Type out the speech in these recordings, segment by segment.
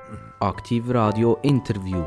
Aktiv Radio Interview.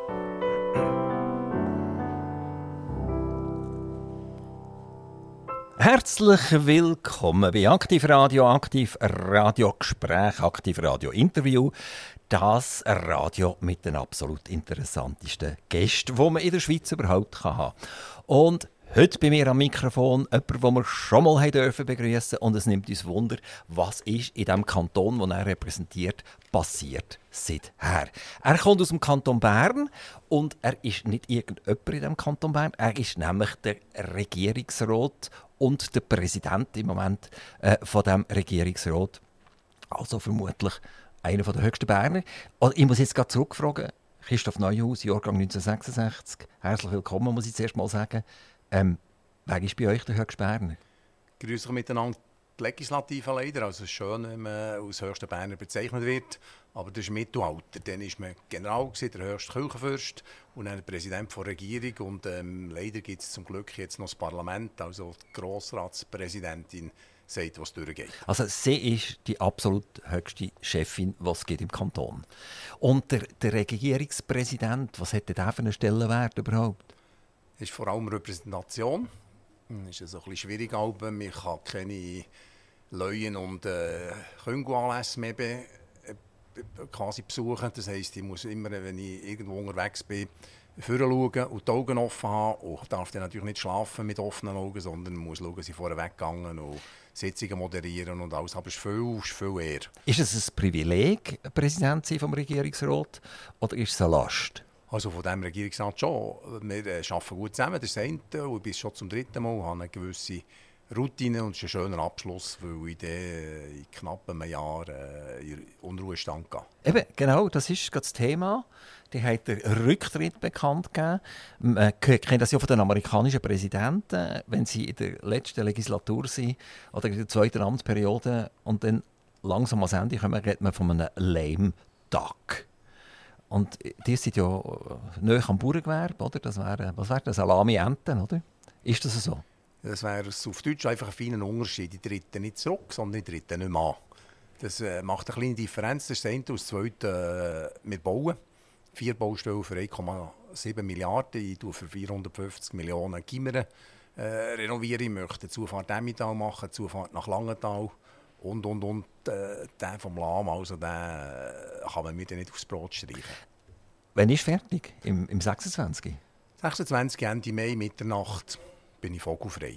Herzlich willkommen bei Aktiv Radio Gespräch, Aktiv Radio Interview. Das Radio mit den absolut interessantesten Gästen, die man in der Schweiz überhaupt haben kann. Und heute bei mir am Mikrofon jemand, den wir schon mal begrüßen durften. Und es nimmt uns Wunder, was ist in dem Kanton, den er repräsentiert, passiert seither. Er kommt aus dem Kanton Bern und er ist nicht irgendjemand in dem Kanton Bern. Er ist nämlich der Regierungsrat und der Präsident im Moment von dem Regierungsrat. Also vermutlich einer der höchsten Berner. Ich muss jetzt gerade zurückfragen. Christoph Neuhaus, Jahrgang 1966. Herzlich willkommen, muss ich zuerst mal sagen. Wer ist bei euch der höchste Berner? Grüß euch miteinander. Die Legislative leider. Also es ist schön, wenn man als höchster Berner bezeichnet wird. Aber das ist Mittelalter. Dann war man General, der höchste Kirchenfürst und dann Präsident der Regierung. Und leider gibt es zum Glück jetzt noch das Parlament, also die Grossratspräsidentin sagt, was durchgeht. Also sie ist die absolut höchste Chefin, was es gibt im Kanton. Und der Regierungspräsident, was hätte der für einen Stellenwert überhaupt? Das ist vor allem Repräsentation. Das ist ein bisschen schwierig, aber man kann keine Leuen und Küngelanlässe mehr quasi besuchen. Das heisst, ich muss immer, wenn ich irgendwo unterwegs bin, vorne schauen und die Augen offen haben. Und darf dann natürlich nicht schlafen mit offenen Augen, sondern muss schauen, dass ich vorher weggegangen und Sitzungen moderieren und alles. Aber es ist viel eher. Ist es ein Privileg, Präsident zu sein vom Regierungsrat, oder ist es eine Last? Also von diesem Regierungsrat schon. Wir arbeiten gut zusammen, das ist das eine. Und ich bin schon zum dritten Mal, habe eine gewisse Routine und es ist ein schöner Abschluss, weil ich dann in knapp einem Jahr in Unruhestand gehe. Eben, genau, das ist das Thema. Die hat den Rücktritt bekannt gegeben. Man kennt das ja von den amerikanischen Präsidenten, wenn sie in der letzten Legislatur sind oder in der zweiten Amtsperiode und dann langsam ans Ende kommen, redet man von einem lame duck. Und die sind ja nahe am Bauerngewerbe, oder? Das wäre, was wäre das? Salami-Enten, oder? Ist das so? Das wäre auf Deutsch einfach ein feiner Unterschied. Die treten nicht zurück, sondern die treten nicht mehr an. Das macht eine kleine Differenz. Das ist das eine. Und das zweite, wir bauen 4 Baustellen für 1,7 Milliarden. Ich tue für 450 Millionen Gimmer renovieren. Ich möchte eine Zufahrt Emmental machen, eine Zufahrt nach Langenthal und. Der vom Lahm, also den kann man mir nicht aufs Brot streichen. Wann ist fertig? Im 26? 26. Ende Mai, Mitternacht, bin ich vogelfrei.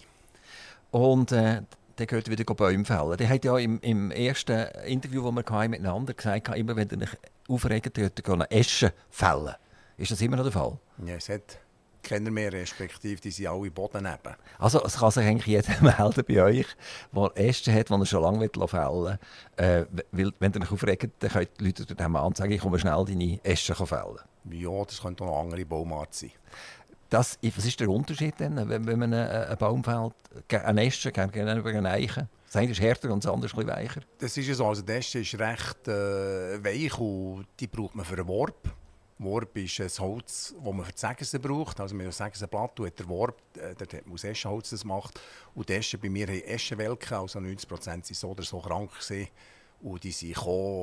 Und dann geht wieder Bäume fällen. Die hat ja im ersten Interview, das wir miteinander gesagt haben, immer wenn ihr euch aufregt, geht ihr eine Esche fällen. Ist das immer noch der Fall? Ja, es hat keiner mehr, respektive die sind alle Boden neben. Also es kann sich eigentlich jeder melden bei euch, der Äste hat, die er schon lange fällen will. Weil, wenn ihr euch aufregt, dann können die Leute dem an und sagen, ich komme schnell deine Äste fällen. Ja, das könnte auch eine andere Baumart sein. Was ist der Unterschied denn, wenn man einen Baum fällt? Ein Äste gegenüber einer Eiche? Das eine ist härter und das andere ist ein bisschen weicher. Das ist ja so. Also die Äste ist recht weich und die braucht man für einen Warp. Warp ist ein Holz, das man für die Sägesen braucht. Also mit einem Sägesenblatt hat der Warp, dort hat man aus Eschenholz das gemacht. Und die Äste bei mir haben Eschenwelken, also 90% waren so oder so krank gewesen. Und die sind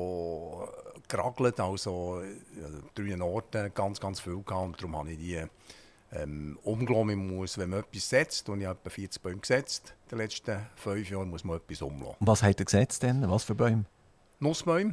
geragelt, also 3 Orten, ganz viel gehabt. Und darum habe ich die umgelassen. Wenn man etwas setzt, und ich habe etwa 40 Bäume gesetzt, in den letzten 5 Jahren, muss man etwas umlassen. Und was habt ihr gesetzt denn? Was für Bäume? Nussbäume.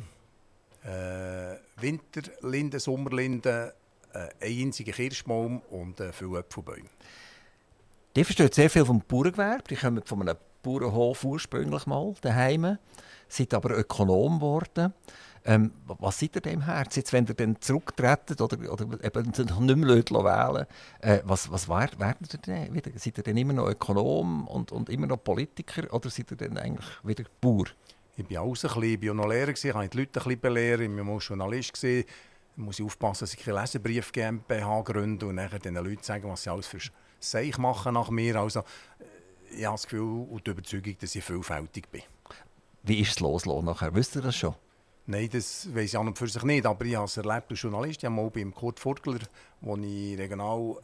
Winterlinden, Sommerlinden, ein einziger Kirschbaum und viele Äpfelbäume. Die versteht sehr viel vom Bauerngewerbe. Die kommen von einem Bauernhof ursprünglich mal daheim, sind aber Ökonom geworden. Was seid ihr dem Herz? Jetzt, wenn ihr dann zurücktretet oder eben nicht mehr wählen lässt, was werdet ihr denn wieder? Seid ihr dann immer noch Ökonom und immer noch Politiker oder seid ihr dann eigentlich wieder Bauer? Ich war alles ein bisschen, ich war noch Lehrer, ich habe die Leute ein bisschen belehren, ich war Journalist. Da muss ich aufpassen, dass ich keine Leserbrief GmbH gründe und nachher den Leuten sagen, was sie alles für Seich machen nach mir. Also, ich habe das Gefühl und die Überzeugung, dass ich vielfältig bin. Wie ist es loslassen nachher? Wisst ihr das schon? Nein, das weiss ich an und für sich nicht, aber ich habe es erlebt als Journalist. Ich habe mal beim Kurt Furgler, wo ich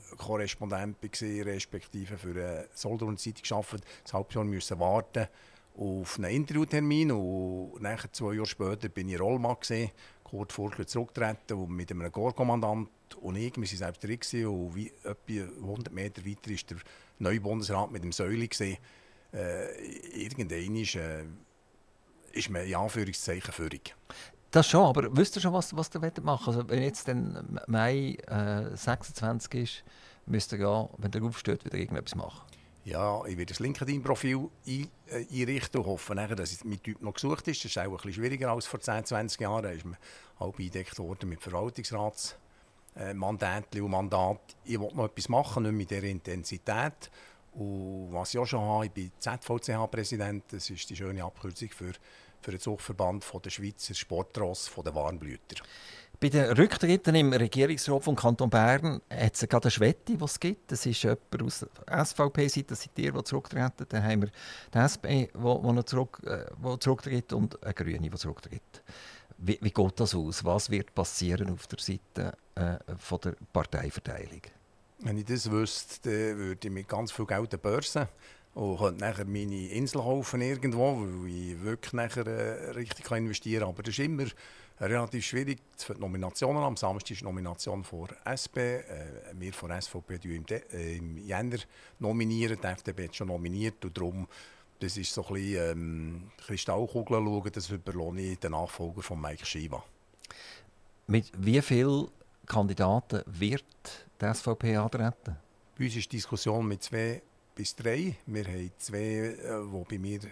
Regionalkorrespondent war, respektive für eine Solothurner Zeitung gearbeitet, ein halbes Jahr warten. auf einen Interviewtermin und nachher 2 Jahre später bin ich Rollmann gewesen, Kurt Furgler zurückgetreten und mit einem Korpskommandant und ich, wir waren selbst drin gewesen, und wie etwa 100 Meter weiter war der neue Bundesrat mit dem Säuli gewesen. Irgendwann ist man in Anführungszeichen Führung. Das schon, aber wisst ihr schon, was ihr machen wollt? Also, wenn jetzt dann Mai 26 ist, müsst ihr ja, wenn ihr aufsteht, wieder irgendetwas machen. Ja, ich werde das LinkedIn-Profil einrichten und hoffe nachher, dass mein Typ noch gesucht ist. Das ist auch ein bisschen schwieriger als vor 10, 20 Jahren. Da ist man halb eingedeckt worden mit Verwaltungsratsmandaten und Mandat. Ich will noch etwas machen, nicht mit dieser Intensität. Und was ich auch schon habe, ich bin ZVCH-Präsident. Das ist die schöne Abkürzung für den Zuchtverband der Schweizer Sportross der Warmblüter. Bei den Rücktritten im Regierungsrat vom Kanton Bern hat es gerade eine Schwette, die es gibt. Das ist jemand aus der SVP-Seite, das seid ihr, die zurücktreten. Dann haben wir die SP, die zurücktritt, und eine Grüne, die zurücktritt. Wie geht das aus? Was wird passieren auf der Seite von der Parteiverteilung? Wenn ich das wüsste, dann würde ich mit ganz viel Geld an die Börse und könnte nachher meine Insel kaufen irgendwo, weil ich wirklich nachher richtig investieren kann. Aber das ist immer relativ schwierig für die Nominationen. Am Samstag ist die Nomination von SP. Wir von SVP im Jänner nominieren. Die FDP hat schon nominiert. Und darum, das ist so ein bisschen Kristallkugeln schauen, das überlasse ich den Nachfolger von Mike Schiva. Mit wie vielen Kandidaten wird die SVP antreten? Bei uns ist die Diskussion mit 2 bis 3. Wir haben 2, die bei mir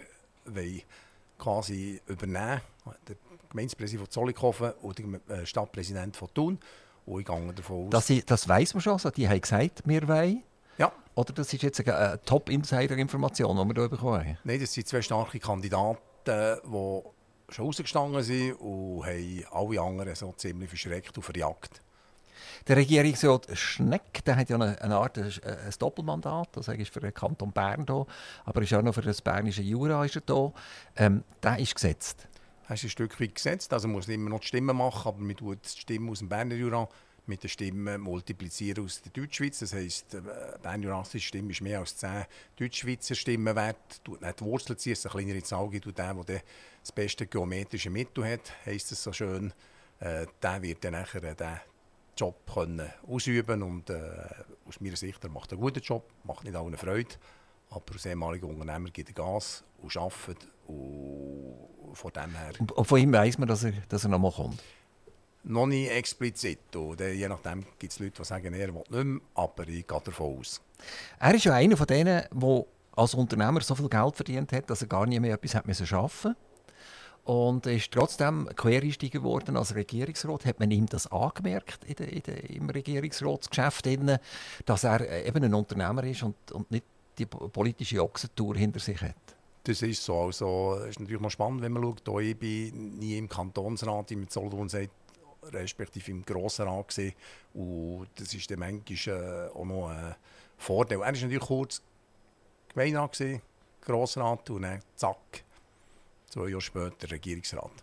quasi übernehmen wollen. Der Gemeindepräsident von Zollikofen und der Stadtpräsident von Thun. Und ich gehe davon aus... Das weiss man schon, also die haben gesagt, wir wollen. Ja. Oder das ist jetzt eine Top-Insider-Information, die wir hier bekommen haben? Nein, das sind 2 starke Kandidaten, die schon rausgestanden sind und haben alle anderen so ziemlich verschreckt und verjagt. Der Regierungsrat Schnegg, der hat ja eine Art ein Doppelmandat, also er ist für den Kanton Bern da, aber ist auch noch für das bernische Jura ist er da. Der ist gesetzt. Er ist ein Stück weit gesetzt, also man muss immer noch die Stimmen machen, aber man tut die Stimmen aus dem Berner Jura mit den Stimmen multiplizieren aus der Deutschschweiz. Das heisst, die Bern-Jurassische Stimme ist mehr als 10 Deutschschweizer Stimmen wert. Tut nicht die Wurzel ziehen, es ist eine kleinere Zahl gibt, und der das beste geometrische Mittel hat, heisst es so schön, der wird dann nachher den Job können ausüben und aus meiner Sicht, er macht einen guten Job, macht nicht allen Freude, aber als ehemaliger Unternehmer gibt er Gas und arbeitet und von dem her... Und von ihm weiss man, dass er noch mal kommt? Noch nicht explizit. Und je nachdem gibt es Leute, die sagen, er will nicht mehr, aber ich gehe davon aus. Er ist ja einer von denen, der als Unternehmer so viel Geld verdient hat, dass er gar nie mehr etwas hat arbeiten musste. Und er ist trotzdem Quereinsteiger geworden als Regierungsrat. Hat man ihm das angemerkt im Regierungsratsgeschäft, dass er eben ein Unternehmer ist und nicht die politische Ochsentour hinter sich hat? Das ist so. Also, es ist natürlich noch spannend, wenn man schaut. Ich bin nie im Kantonsrat, im Solothurn respektive im Grossen Rat gewesen. Und das ist dann manchmal auch noch ein Vorteil. Er war natürlich kurz Gemeinderat, Grossrat und dann zack, 2 Jahre später Regierungsrat.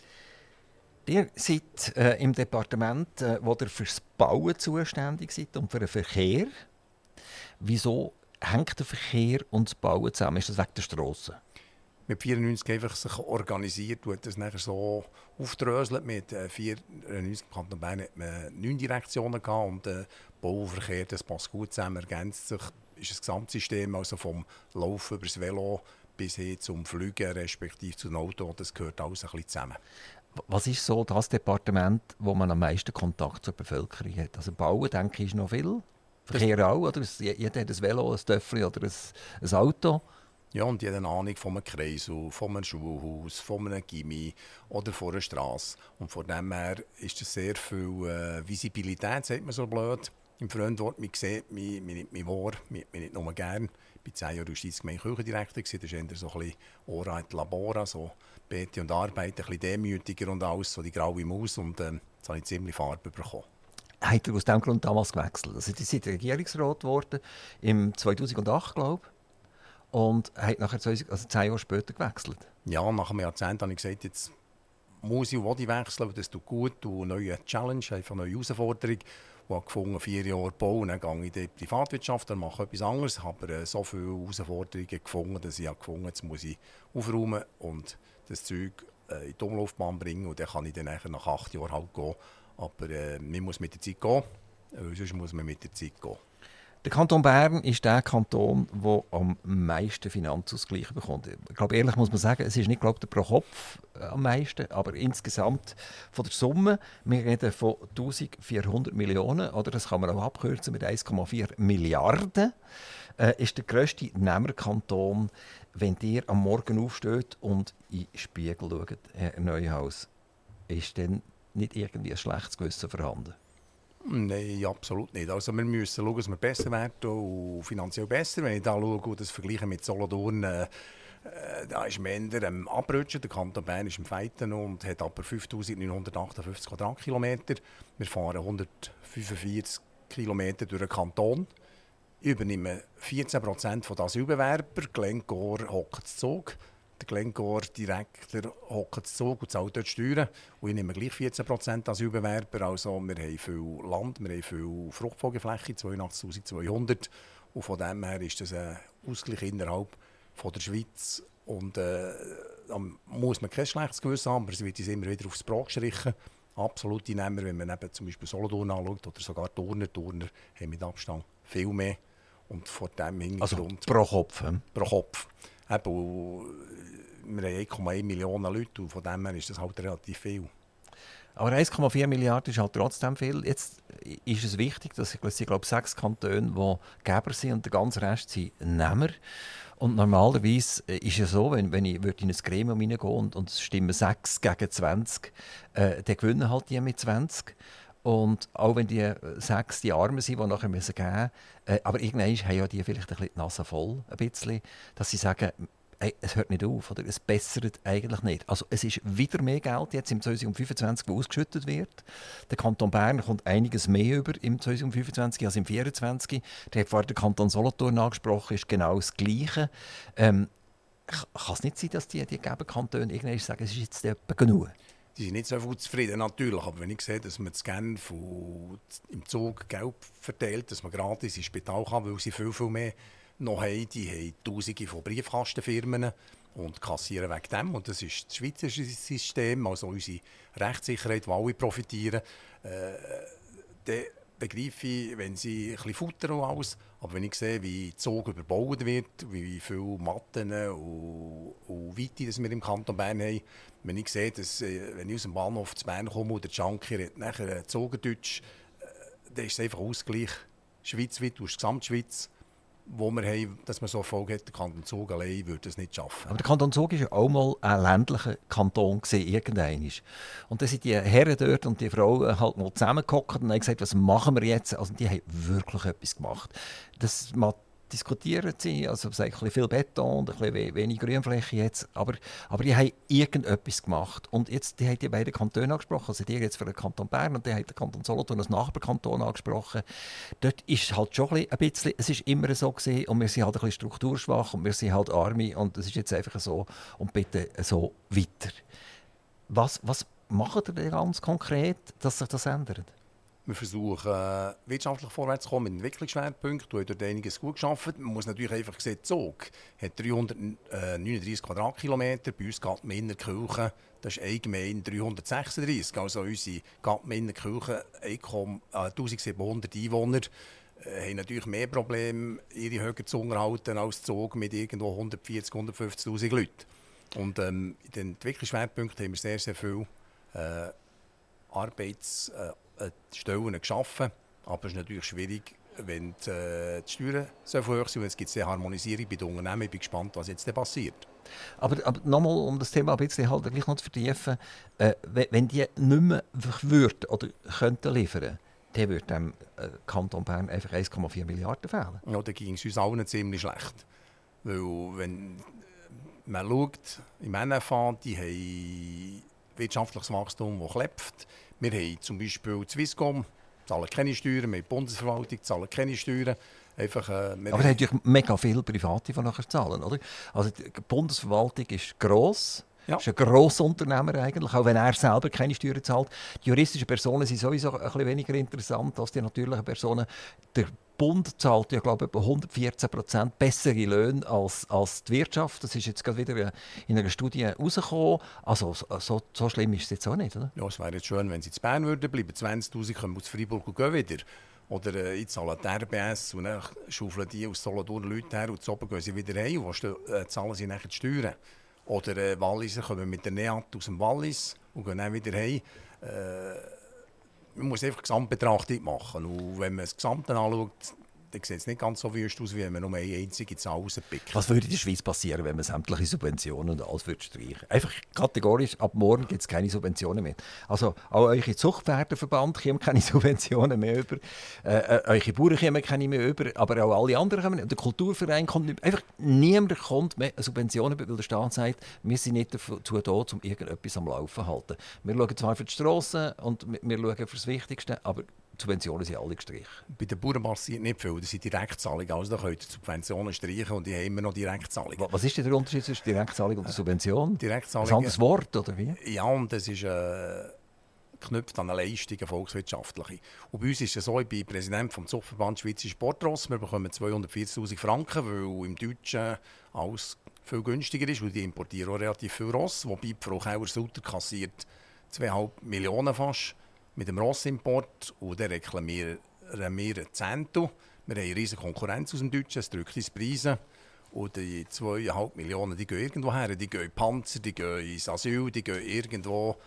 Ihr seid im Departement, wo ihr fürs Bauen zuständig seid und für den Verkehr. Wieso hängt der Verkehr und das Bauen zusammen? Ist das wegen der Strassen? Mit 94 einfach sich organisiert und das nachher so aufdröselt. Mit 94 im Kanton Bern hat man 9 Direktionen gehabt und Bau und Verkehr, das passt gut zusammen, ergänzt sich. Ist ein Gesamtsystem, also vom Laufen über das Velo bis hin zum Fliegen, respektive zum Auto, das gehört alles ein bisschen zusammen. Was ist so das Departement, wo man am meisten Kontakt zur Bevölkerung hat? Also Bauen, denke ich, ist noch viel. Verkehr auch, oder? Jeder hat ein Velo, ein Töffel oder ein Auto. Ja, und jeder eine Ahnung von einem Kreisel, von einem Schulhaus, von einem Gimmi oder von einer Strasse. Und von dem her ist das sehr viel Visibilität, sagt man so blöd. Im Fremdwort, man sieht mich, man nimmt mich wahr, man nimmt mich nicht nur gern. Ich war 10 Jahre Justizgemeinde Kirchendirektor, das ist eher so ein bisschen Ora et Labora, so Bete und Arbeit, ein bisschen demütiger und alles, so die graue Maus. Und jetzt habe ich ziemlich Farbe bekommen. Hat er aus diesem Grund damals gewechselt? Also, Sie sind Regierungsrat geworden, im 2008, glaube ich. Und hat nachher 10 Jahre später gewechselt. Ja, nach einem Jahrzehnt habe ich gesagt, jetzt muss ich und will ich wechseln, das tut gut und eine neue Challenge, einfach eine neue Herausforderung. Ich habe gefunden, 4 Jahre bauen, dann gehe ich in die Privatwirtschaft, dann mache ich etwas anderes. Ich habe so viele Herausforderungen gefunden, dass ich gefunden habe, jetzt muss ich aufräumen und das Zeug in die Umlaufbahn bringen und dann kann ich dann nach 8 Jahren halt gehen. Aber man muss mit der Zeit gehen, sonst muss man mit der Zeit gehen. Der Kanton Bern ist der Kanton, der am meisten Finanzausgleich bekommt. Ich glaube, ehrlich muss man sagen, es ist nicht der pro Kopf am meisten, aber insgesamt von der Summe. Wir reden von 1400 Millionen, oder das kann man auch abkürzen mit 1,4 Milliarden. Ist der grösste Nehmerkanton, wenn ihr am Morgen aufsteht und in den Spiegel schaut, Herr Neuhaus, ist dann nicht irgendwie ein schlechtes Gewissen vorhanden? Nein, absolut nicht. Also wir müssen schauen, dass wir besser werden und finanziell besser. Wenn ich da schaue und das vergleiche mit Solothurn, da ist Mender am Abrutschen. Der Kanton Bern ist im Feiten und hat aber 5'958 Quadratkilometer. Wir fahren 145 Kilometer durch den Kanton. Übernehmen 14% von den Asylbewerber. Glencore hockt zu Zug. Der Glencore-Direktor hockt zu Zug und zahlt dort Steuern. Und ich nehme gleich 14% Asylbewerber. Also wir haben viel Land, wir haben viel Fruchtfolgefläche, 82'200. Und von dem her ist das ein Ausgleich innerhalb von der Schweiz. Und da muss man kein schlechtes Gewissen haben, aber es wird uns immer wieder aufs Brot gestrichen. Absolute Nehmer, wenn man eben zum Beispiel Solothurn anschaut oder sogar Turner haben mit Abstand viel mehr. Und vor dem Hintergrund... Also pro Kopf? Pro Kopf. Eben, wir haben 1,1 Millionen Leute und von dem her ist das halt relativ viel. Aber 1,4 Milliarden ist halt trotzdem viel. Jetzt ist es wichtig, dass ich glaube 6 Kantone, die Geber sind und der ganze Rest sind Nehmer. Und normalerweise ist es so, wenn ich in ein Gremium hineingehe und es stimmen 6 gegen 20, dann gewinnen halt die mit 20. Und auch wenn die 6 die Armen sind, die nachher geben müssen, aber irgendwann haben ja die vielleicht ein bisschen die Nase voll, ein bisschen, dass sie sagen, ey, es hört nicht auf, oder? Es bessert eigentlich nicht. Also es ist wieder mehr Geld jetzt im 2025, das ausgeschüttet wird. Der Kanton Bern kommt einiges mehr über im 2025 als im 2024. Der hat vorhin den Kanton Solothurn angesprochen, ist genau das Gleiche. Kann es nicht sein, dass die Geberkantone irgendwann sagen, es ist jetzt etwa genug? Die sind nicht so viel zufrieden, natürlich. Aber wenn ich sehe, dass man das Genf im Zug Geld verteilt, dass man gratis ins Spital kann, weil sie viel, viel mehr noch haben. Die haben Tausende von Briefkastenfirmen und kassieren wegen dem. Und das ist das schweizerische System, also unsere Rechtssicherheit, wo alle profitieren. Dann begreife ich, wenn sie ein bisschen futtern und alles. Aber wenn ich sehe, wie der Zug überbaut wird, wie viele Matten und Weite das wir im Kanton Bern haben, wenn ich sehe, dass, wenn ich aus dem Bahnhof zu Bern komme und der Junkie redet nachher Zogerdeutsch, dann ist es einfach Ausgleich schweizweit aus der Gesamtschweiz, wo wir haben, dass man so Erfolg hat. Der Kanton Zug allein würde das nicht schaffen. Aber der Kanton Zug war ja auch mal ein ländlicher Kanton irgendwann. Und dann sind die Herren dort und die Frauen halt mal zusammengehockt und haben gesagt, was machen wir jetzt? Also die haben wirklich etwas gemacht. Das diskutieren sie, also ein bisschen viel Beton und ein bisschen wenig Grünfläche jetzt, aber die haben irgendetwas gemacht. Und jetzt, die haben die beiden Kantone angesprochen, also die jetzt für den Kanton Bern und die haben den Kanton Solothurn als Nachbarkanton angesprochen. Dort ist halt schon ein bisschen, es ist immer so gewesen und wir sind halt ein bisschen strukturschwach und wir sind halt Arme und es ist jetzt einfach so und bitte so weiter. Was macht ihr denn ganz konkret, dass sich das ändert? Wir versuchen, wirtschaftlich vorwärts zu kommen mit Entwicklungsschwerpunkten. Wir haben dort einiges gut geschafft. Man muss natürlich einfach sehen, Zug hat 339 Quadratkilometer. Bei uns Gattminer Kirche, das ist eine Gemeinde 336. Also unsere Gattminer Kirche, 1700 Einwohner, haben natürlich mehr Probleme, ihre Höhe zu unterhalten als Zug mit irgendwo 140.000, 150'000 Leuten. Und in den Entwicklungsschwerpunkten haben wir sehr, sehr viel Arbeitsstellen geschaffen. Aber es ist natürlich schwierig, wenn die Steuern so hoch sind. Und jetzt gibt es eine Harmonisierung bei den Unternehmen. Ich bin gespannt, was jetzt passiert. Aber nochmal, um das Thema ein bisschen halt gleich noch zu vertiefen, wenn die nicht mehr würden oder könnten liefern, dann würde dem Kanton Bern einfach 1,4 Milliarden fehlen. Ja, da ging es uns allen ziemlich schlecht. Weil, wenn man schaut, im NFA, die haben wirtschaftliches Wachstum, das klebt. Wir haben zum Beispiel Swisscom, zahlen keine Steuern, wir haben die Bundesverwaltung, zahlen keine Steuern. Einfach, aber es haben natürlich mega viele Private, die nachher zahlen, oder? Also die Bundesverwaltung ist gross, Ja. Das ist ein Grossunternehmer eigentlich, auch wenn er selber keine Steuern zahlt. Die juristischen Personen sind sowieso ein bisschen weniger interessant als die natürlichen Personen. Der Bund zahlt ja, glaube ich, etwa 114% bessere Löhne als die Wirtschaft. Das ist jetzt gerade wieder in einer Studie rausgekommen. Also so schlimm ist es jetzt auch nicht, oder? Ja, es wäre jetzt schön, wenn sie in Bern würden bleiben. 20'000 kommen aus Freiburg und gehen wieder. Oder ich zahle die RBS und dann schaufeln die aus Solothurn Leute her und zu oben gehen sie wieder heim und zahlen sie nachher die Steuern. Oder Walliser kommen mit der NEAT aus dem Wallis und gehen dann wieder heim. Man muss einfach Gesamtbetrachtung machen. Und wenn man das Gesamte anschaut, dann sieht es nicht ganz so wüst aus, wie wenn man nur eine einzige Zahl rauspickt. Was würde in der Schweiz passieren, wenn man sämtliche Subventionen und alles würde streichen? Einfach kategorisch, ab morgen gibt es keine Subventionen mehr. Also auch eure Zuchtpferdeverband kommen keine Subventionen mehr über, eure Bauern kommen keine mehr über, aber auch alle anderen kommen nicht. Der Kulturverein kommt nicht mehr. Einfach niemand kommt mehr Subventionen über, weil der Staat sagt, wir sind nicht dazu da, um irgendetwas am Laufen zu halten. Wir schauen zwar für die Strassen und wir schauen für das Wichtigste, aber die Subventionen sind alle gestrichen. Bei den Bauern passiert nicht viel, das sind Direktzahlungen. Also da könnt ihr die Subventionen streichen und die haben immer noch Direktzahlungen. Was ist denn der Unterschied zwischen Direktzahlung und der Subvention? Direktzahlungen, ein anderes Wort, oder wie? Ja, und das ist geknüpft an eine Leistung, eine volkswirtschaftliche. Und bei uns ist es so, ich bin Präsident vom Zuchtverband Schweizer Sportross. Wir bekommen 240'000 Franken, weil im Deutschen alles viel günstiger ist, weil die importieren auch relativ viel Ross. Wobei die Frau Kauer-Sutter kassiert 2,5 Millionen fast mit dem Rossimport und dann reklamieren wir ein Zehntel. Wir haben eine riesige Konkurrenz aus dem Deutschen, es drückt uns Preise. Und die 2,5 Millionen, die gehen irgendwo her. Die gehen in Panzer, die gehen ins Asyl, die gehen irgendwo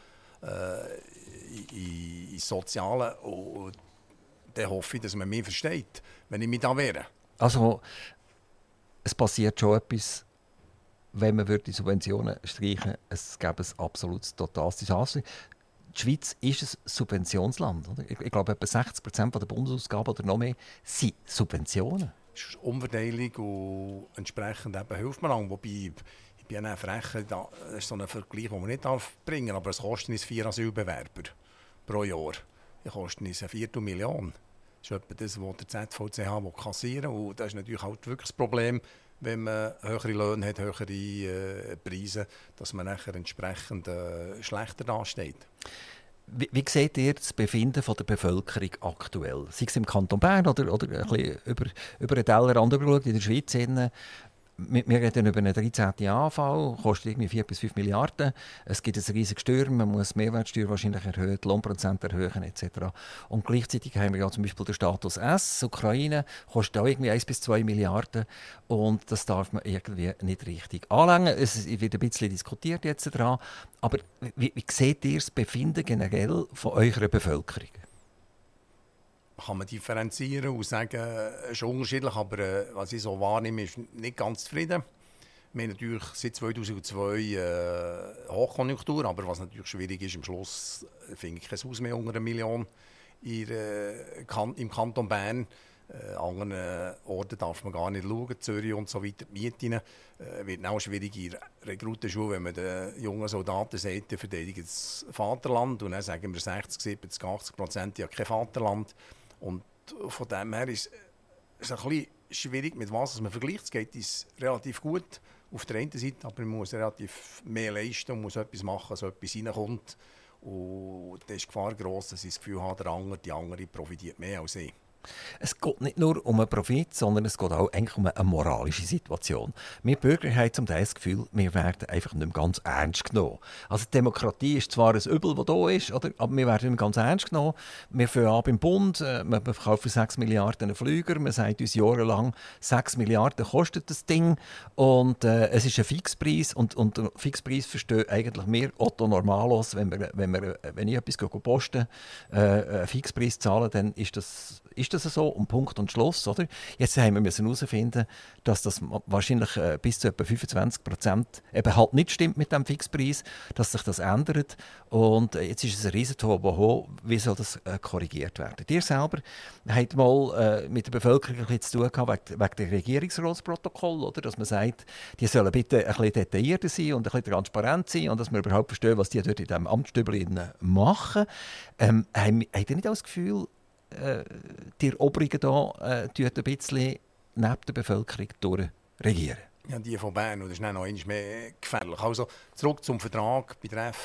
ins Soziale. Und dann hoffe ich, dass man mich versteht, wenn ich mich da wehre. Also, es passiert schon etwas, wenn man die Subventionen streichen würde. Es gäbe ein absolutes totales Desaster. Die Schweiz ist ein Subventionsland. Oder? Ich glaube, etwa 60% der Bundesausgaben oder noch mehr sind Subventionen. Es ist Umverteilung und entsprechend eben hilft man an. Wobei, ich bin ja frech, das ist so ein Vergleich, den man nicht bringen darf, aber es kostet uns 4 Asylbewerber pro Jahr. Es kostet uns 1 Viertelmillion. Das ist etwa das, was der ZVCH kassieren will. Und das ist natürlich halt wirklich das Problem, wenn man höhere Löhne hat, höhere Preise, dass man nachher entsprechend schlechter dasteht. Wie seht ihr das Befinden der Bevölkerung aktuell? Sei es im Kanton Bern oder ein bisschen über den Tellerrand in der Schweiz? Wir reden über einen 13. AV, kostet irgendwie 4 bis 5 Milliarden. Es gibt ein riesiges Sturm, man muss die Mehrwertsteuer wahrscheinlich erhöhen, die Lohnprozent erhöhen etc. Und gleichzeitig haben wir ja zum Beispiel den Status S, Ukraine, kostet auch irgendwie 1 bis 2 Milliarden. Und das darf man irgendwie nicht richtig anlängen. Es wird ein bisschen diskutiert jetzt daran. Aber wie seht ihr das Befinden generell von eurer Bevölkerung? Kann man differenzieren und sagen, es ist unterschiedlich, aber was ich so wahrnehme, ist nicht ganz zufrieden. Wir haben natürlich seit 2002 Hochkonjunktur, aber was natürlich schwierig ist, am Schluss finde ich kein Haus mehr unter 1 Million im Kanton Bern. An anderen Orten darf man gar nicht schauen, Zürich und so weiter. Die Mieten wird auch schwierig in der Rekrutenschule, wenn man den jungen Soldaten sagt, die verteidigen das Vaterland. Und dann sagen wir 60, 70, 80%, ja kein Vaterland. Und von dem her ist es ein bisschen schwierig, mit was man vergleicht. Es geht uns relativ gut auf der einen Seite, aber man muss relativ mehr leisten und muss etwas machen, dass etwas reinkommt. Und da ist die Gefahr gross, dass ich das Gefühl habe, die andere profitiert mehr als ich. Es geht nicht nur um einen Profit, sondern es geht auch eigentlich um eine moralische Situation. Wir Bürger haben zum Teil das Gefühl, wir werden einfach nicht mehr ganz ernst genommen. Also die Demokratie ist zwar ein Übel, das da ist, oder? Aber wir werden nicht mehr ganz ernst genommen. Wir fangen an beim Bund, wir verkaufen 6 Milliarden Flüger, man sagt uns jahrelang, 6 Milliarden kostet das Ding und es ist ein Fixpreis und einen Fixpreis verstehen eigentlich wir Otto Normalos, wenn ich etwas posten einen Fixpreis zahlen, dann ist das so, um Punkt und Schluss, oder? Jetzt haben wir herausfinden, dass das wahrscheinlich bis zu etwa 25% eben halt nicht stimmt mit dem Fixpreis, dass sich das ändert. Und jetzt ist es ein Riesentohuwabohu, wie soll das korrigiert werden? Ihr selber habt mal mit der Bevölkerung ein bisschen zu tun gehabt, wegen dem Regierungsratsprotokoll, oder? Dass man sagt, die sollen bitte ein bisschen detaillierter sein und ein bisschen transparent sein und dass wir überhaupt verstehen, was die dort in diesem Amtsstübli machen. Habt ihr nicht das Gefühl, die Oberigen hier ein bisschen neben der Bevölkerung durchregieren? Ja, die von Bern, und das ist dann noch einmal mehr gefährlich. Also zurück zum Vertrag bei der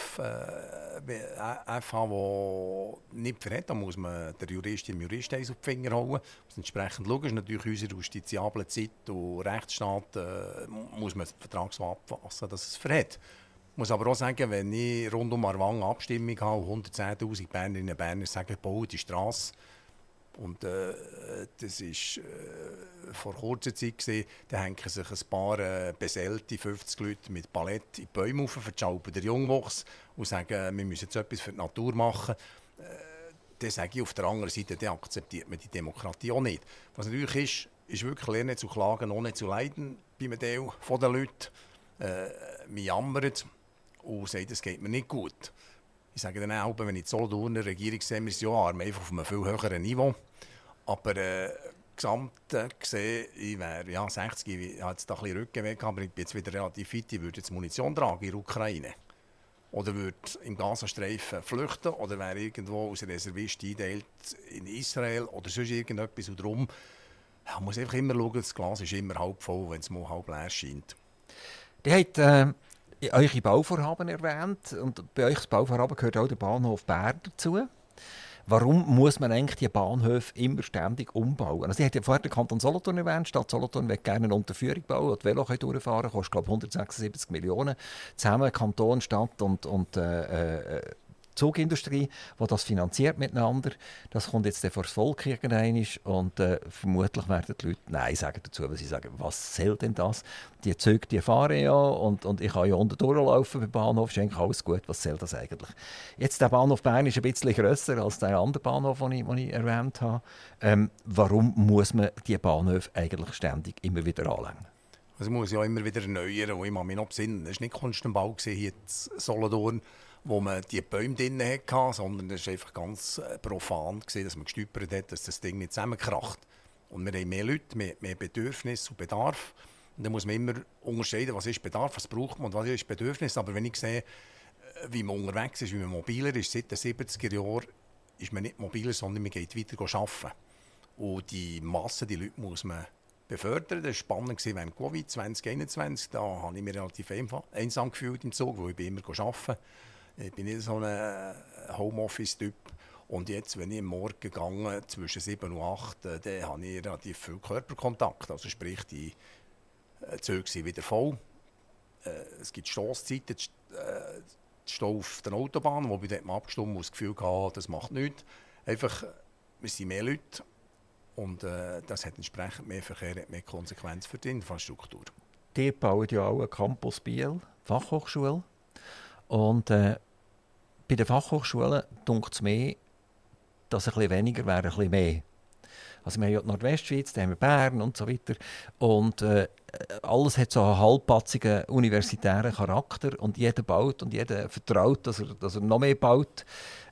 FH, der nicht verhält. Da muss man der Juristin im Jurist auf die Finger hauen. Muss entsprechend schauen. Das ist natürlich unsere justiziable Zeit und Rechtsstaat muss man den Vertrag so abfassen, dass es verhält. Ich muss aber auch sagen, wenn ich rund um Aarwangen Abstimmung habe und 110'000 Bernerinnen und Berner sagen, baue die Strasse, und das war vor kurzer Zeit gewesen, da hängen sich ein paar beseelte 50 Leute mit Palette in die Bäume auf, verschalpen den Jungwuchs und sagen, wir müssen jetzt etwas für die Natur machen. Dann sage ich auf der anderen Seite, dann akzeptiert man die Demokratie auch nicht. Was natürlich ist wirklich lernen zu klagen, ohne zu leiden bei einem Teil der Leute. Man jammert und sagt, es geht mir nicht gut. Ich sage dann auch, wenn ich die Solothurner Regierung sehe, wir sind ja arm, einfach auf einem viel höheren Niveau. Aber gesamt gesehen, ich wäre 60, ich habe jetzt da ein bisschen Rückenweg, aber ich bin jetzt wieder relativ fit, ich würde jetzt Munition tragen in der Ukraine. Oder würde im Gazastreifen flüchten oder wäre irgendwo als Reservist eingeteilt in Israel oder sonst irgendetwas. Und darum man muss einfach immer schauen, das Glas ist immer halb voll, wenn es mal halb leer scheint. Die habt eure Bauvorhaben erwähnt und bei euch das Bauvorhaben gehört auch der Bahnhof Bern dazu. Warum muss man eigentlich die Bahnhöfe immer ständig umbauen? Also, ich hatte ja vorher den Kanton Solothurn erwähnt. Die Stadt Solothurn will gerne eine Unterführung bauen, wo die Velo durchfahren können. Kostet, glaube ich, 176 Millionen. Zusammen Kanton, Stadt und Zugindustrie, die das finanziert miteinander. Das kommt jetzt vor das Volk irgendwann und vermutlich werden die Leute Nein sagen dazu, weil sie sagen, was soll denn das? Die Züge, die fahren ja und ich kann ja unten durchlaufen beim Bahnhof, ist eigentlich alles gut, was soll das eigentlich? Jetzt, der Bahnhof Bern ist ein bisschen grösser als der andere Bahnhof, den ich erwähnt habe. Warum muss man die Bahnhöfe eigentlich ständig immer wieder anlängen? Also man muss ja immer wieder erneuern, und ich kann mich noch besinnen, es war nicht Kunstenbau hier in Solothurn, wo man die Bäume drin hatte, sondern es war einfach ganz profan, dass man gestüpert hat, dass das Ding nicht zusammenkracht. Und wir haben mehr Leute, mehr Bedürfnisse und Bedarf. Und dann muss man immer unterscheiden, was ist Bedarf, was braucht man und was ist Bedürfnis. Aber wenn ich sehe, wie man unterwegs ist, wie man mobiler ist, seit den 70er Jahren ist man nicht mobiler, sondern man geht weiter arbeiten. Und die Masse, die Leute muss man befördern. Das war spannend während Covid 2021. Da habe ich mich relativ einsam gefühlt im Zug, weil ich immer arbeiten. Ich bin nicht so ein Homeoffice-Typ. Und jetzt, wenn ich am Morgen gegangen zwischen 7 und 8, dann habe ich relativ viel Körperkontakt. Also sprich, die Züge sind wieder voll. Es gibt Stosszeiten, Stau auf der Autobahn, wo ich dort mal abgestimmt und das Gefühl hatte, das macht nichts. Einfach, wir sind mehr Leute. Und das hat entsprechend mehr Verkehr, hat mehr Konsequenz für die Infrastruktur. Die bauen ja auch einen Campus Biel, Fachhochschule. Und bei den Fachhochschulen dunkt es mehr, dass ein bisschen weniger wäre, ein bisschen mehr. Also wir haben ja die Nordwestschweiz, dann haben wir Bern und so weiter. Und alles hat so einen halbpatzigen universitären Charakter. Und jeder baut und jeder vertraut, dass er noch mehr baut.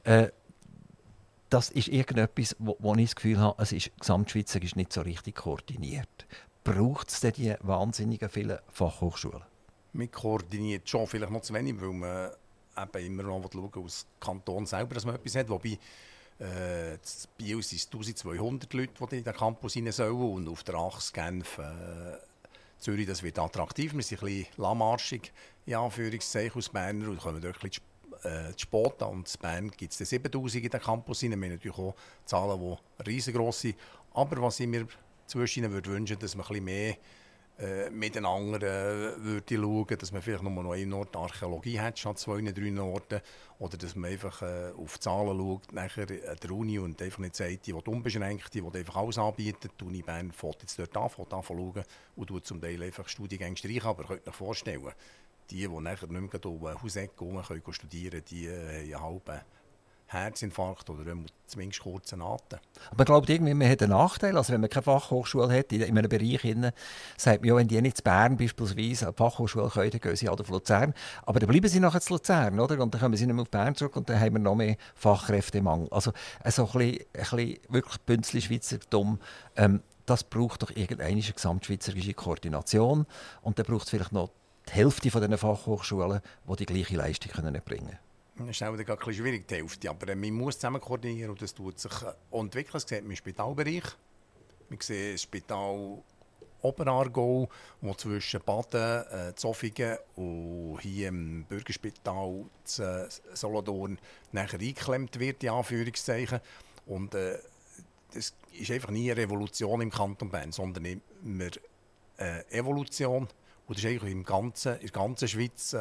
Das ist irgendetwas, wo ich das Gefühl habe, es ist gesamtschweizerisch nicht so richtig koordiniert. Braucht es denn die wahnsinnigen vielen Fachhochschulen? Man koordiniert schon, vielleicht noch zu wenig, weil man eben immer noch schauen als Kanton selber, dass man etwas hat. Wobei, in Biel sind es 1200 Leute, die in den Campus rein sollen. Und auf der Achse Genf, Zürich, das wird attraktiv. Wir sind ein bisschen lahmarschig, in Anführungszeichen, aus Berner. Und kommen dort ein bisschen zu spät. Und in Bern gibt es 7000 in den Campus rein. Wir haben natürlich auch Zahlen, die riesengroß sind. Aber was ich mir zwischen ihnen wünschen würde, dass man ein bisschen mehr miteinander würde schauen, dass man vielleicht nur noch einen Ort Archäologie hat, statt 2, 3 Orten. Oder dass man einfach auf die Zahlen schaut, nachher der Uni und einfach nicht sagt, die unbeschränkt, die einfach alles anbieten. Die Uni Bern fängt jetzt dort an, schauen und tut zum Teil einfach Studiengänge streichen. Aber könnt ihr euch vorstellen, die nachher nicht mehr um eine Hausecke studieren können, die haben einen halben Herzinfarkt oder zumindest kurzen Atem. Aber man glaubt irgendwie, man hat einen Nachteil. Also wenn man keine Fachhochschule hat in einem Bereich, sagt man ja, wenn die nicht in Bern beispielsweise eine Fachhochschule können, dann gehen sie halt auf Luzern. Aber dann bleiben sie nachher zu Luzern, oder? Und dann kommen sie nicht mehr auf Bern zurück und dann haben wir noch mehr Fachkräftemangel. Also so ein bisschen wirklich Bünzli-Schweizertum, das braucht doch irgendeine gesamtschweizerische Koordination. Und dann braucht es vielleicht noch die Hälfte von diesen Fachhochschulen, die gleiche Leistung erbringen können. Das ist auch ein bisschen schwierig, die Hälfte. Aber man muss zusammen koordinieren und das tut sich entwickeln. Das sieht man im Spitalbereich. Man sieht das Spital Oberaargau, wo zwischen Baden, Zofingen und hier im Bürgerspital in Solothurn nachher eingeklemmt wird, in Anführungszeichen. Und das ist einfach nie eine Revolution im Kanton Bern, sondern immer Evolution. Und das ist eigentlich in der ganzen Schweiz.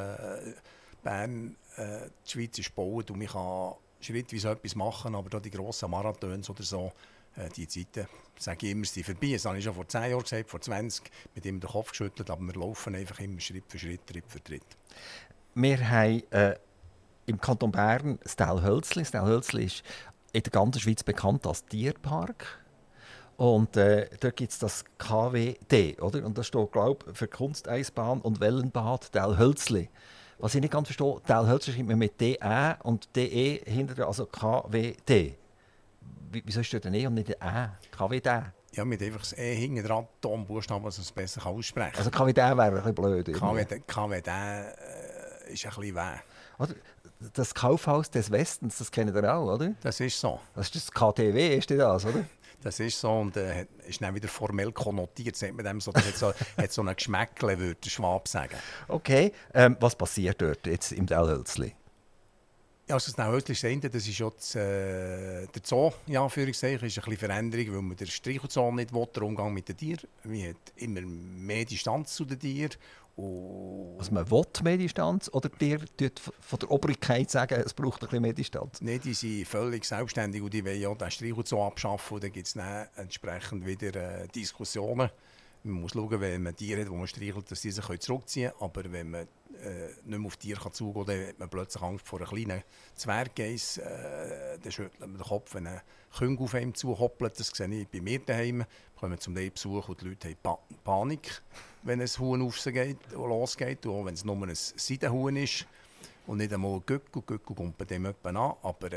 Bern, die Schweiz ist gebaut und man kann schrittweise etwas machen, aber da die grossen Marathons oder so, die Zeiten, sage ich immer, sind vorbei. Das habe ich schon vor 10 Jahren gesagt, vor 20, mit ihm den Kopf geschüttelt, aber wir laufen einfach immer Schritt für Schritt, Tritt für Tritt. Wir haben im Kanton Bern das Tal Hölzli. Das Tal Hölzli ist in der ganzen Schweiz bekannt als Tierpark. Und dort gibt es das KWD, oder? Und das steht, glaube ich, für Kunsteisbahn und Wellenbad Tal Hölzli. Was ich nicht ganz verstehe, Tal Hölzli schreibt man mit DE und DE hinter, also KWD. Wieso ist dort ein E und nicht ein E? KWD? Ja, mit einfach das E hinten dran, Tonbuchstaben, dass man es besser aussprechen kann. Also KWD wäre ein bisschen blöd. KWD ist ein bisschen weh. Oder? Das Kaufhaus des Westens, das kennen ihr auch, oder? Das ist so. Das ist das KTW, ist das, oder? Das ist so und ist dann wieder formell konnotiert. Sagt man dem so, das hat so ein Geschmäckle, würde der Schwab sagen. Okay, was passiert dort jetzt im Tal Hölzli? Ja, also das Tal Hölzli ist das eine, das ist jetzt, der Zoo, in Anführungszeichen, ist ein bisschen Veränderung, weil man den Streichelzoo nicht will, der Umgang mit den Tieren. Man hat immer mehr Distanz zu den Tieren. Also man will mehr Distanz oder dir von der Obrigkeit sagen, es braucht ein bisschen mehr Distanz? Nein, die sind völlig selbstständig und die wollen ja den Streichelzoo abschaffen. Und dann gibt es dann entsprechend wieder Diskussionen. Man muss schauen, wenn man Tiere hat, die man streichelt, dass die sich zurückziehen können. Aber wenn man nicht mehr auf Tiere zugehen kann, dann hat man plötzlich Angst vor einem kleinen Zwerggeiss. Dann schüttelt man den Kopf, wenn ein Küng auf einem zuhoppelt. Das sehe ich bei mir daheim. Wir kommen zum Teil Besuch und die Leute haben Panik, wenn ein Huhn auf sie geht und losgeht. Und auch wenn es nur ein Seidenhuhn ist und nicht einmal ein Gückel. Gückel kommt bei dem jemand an. Aber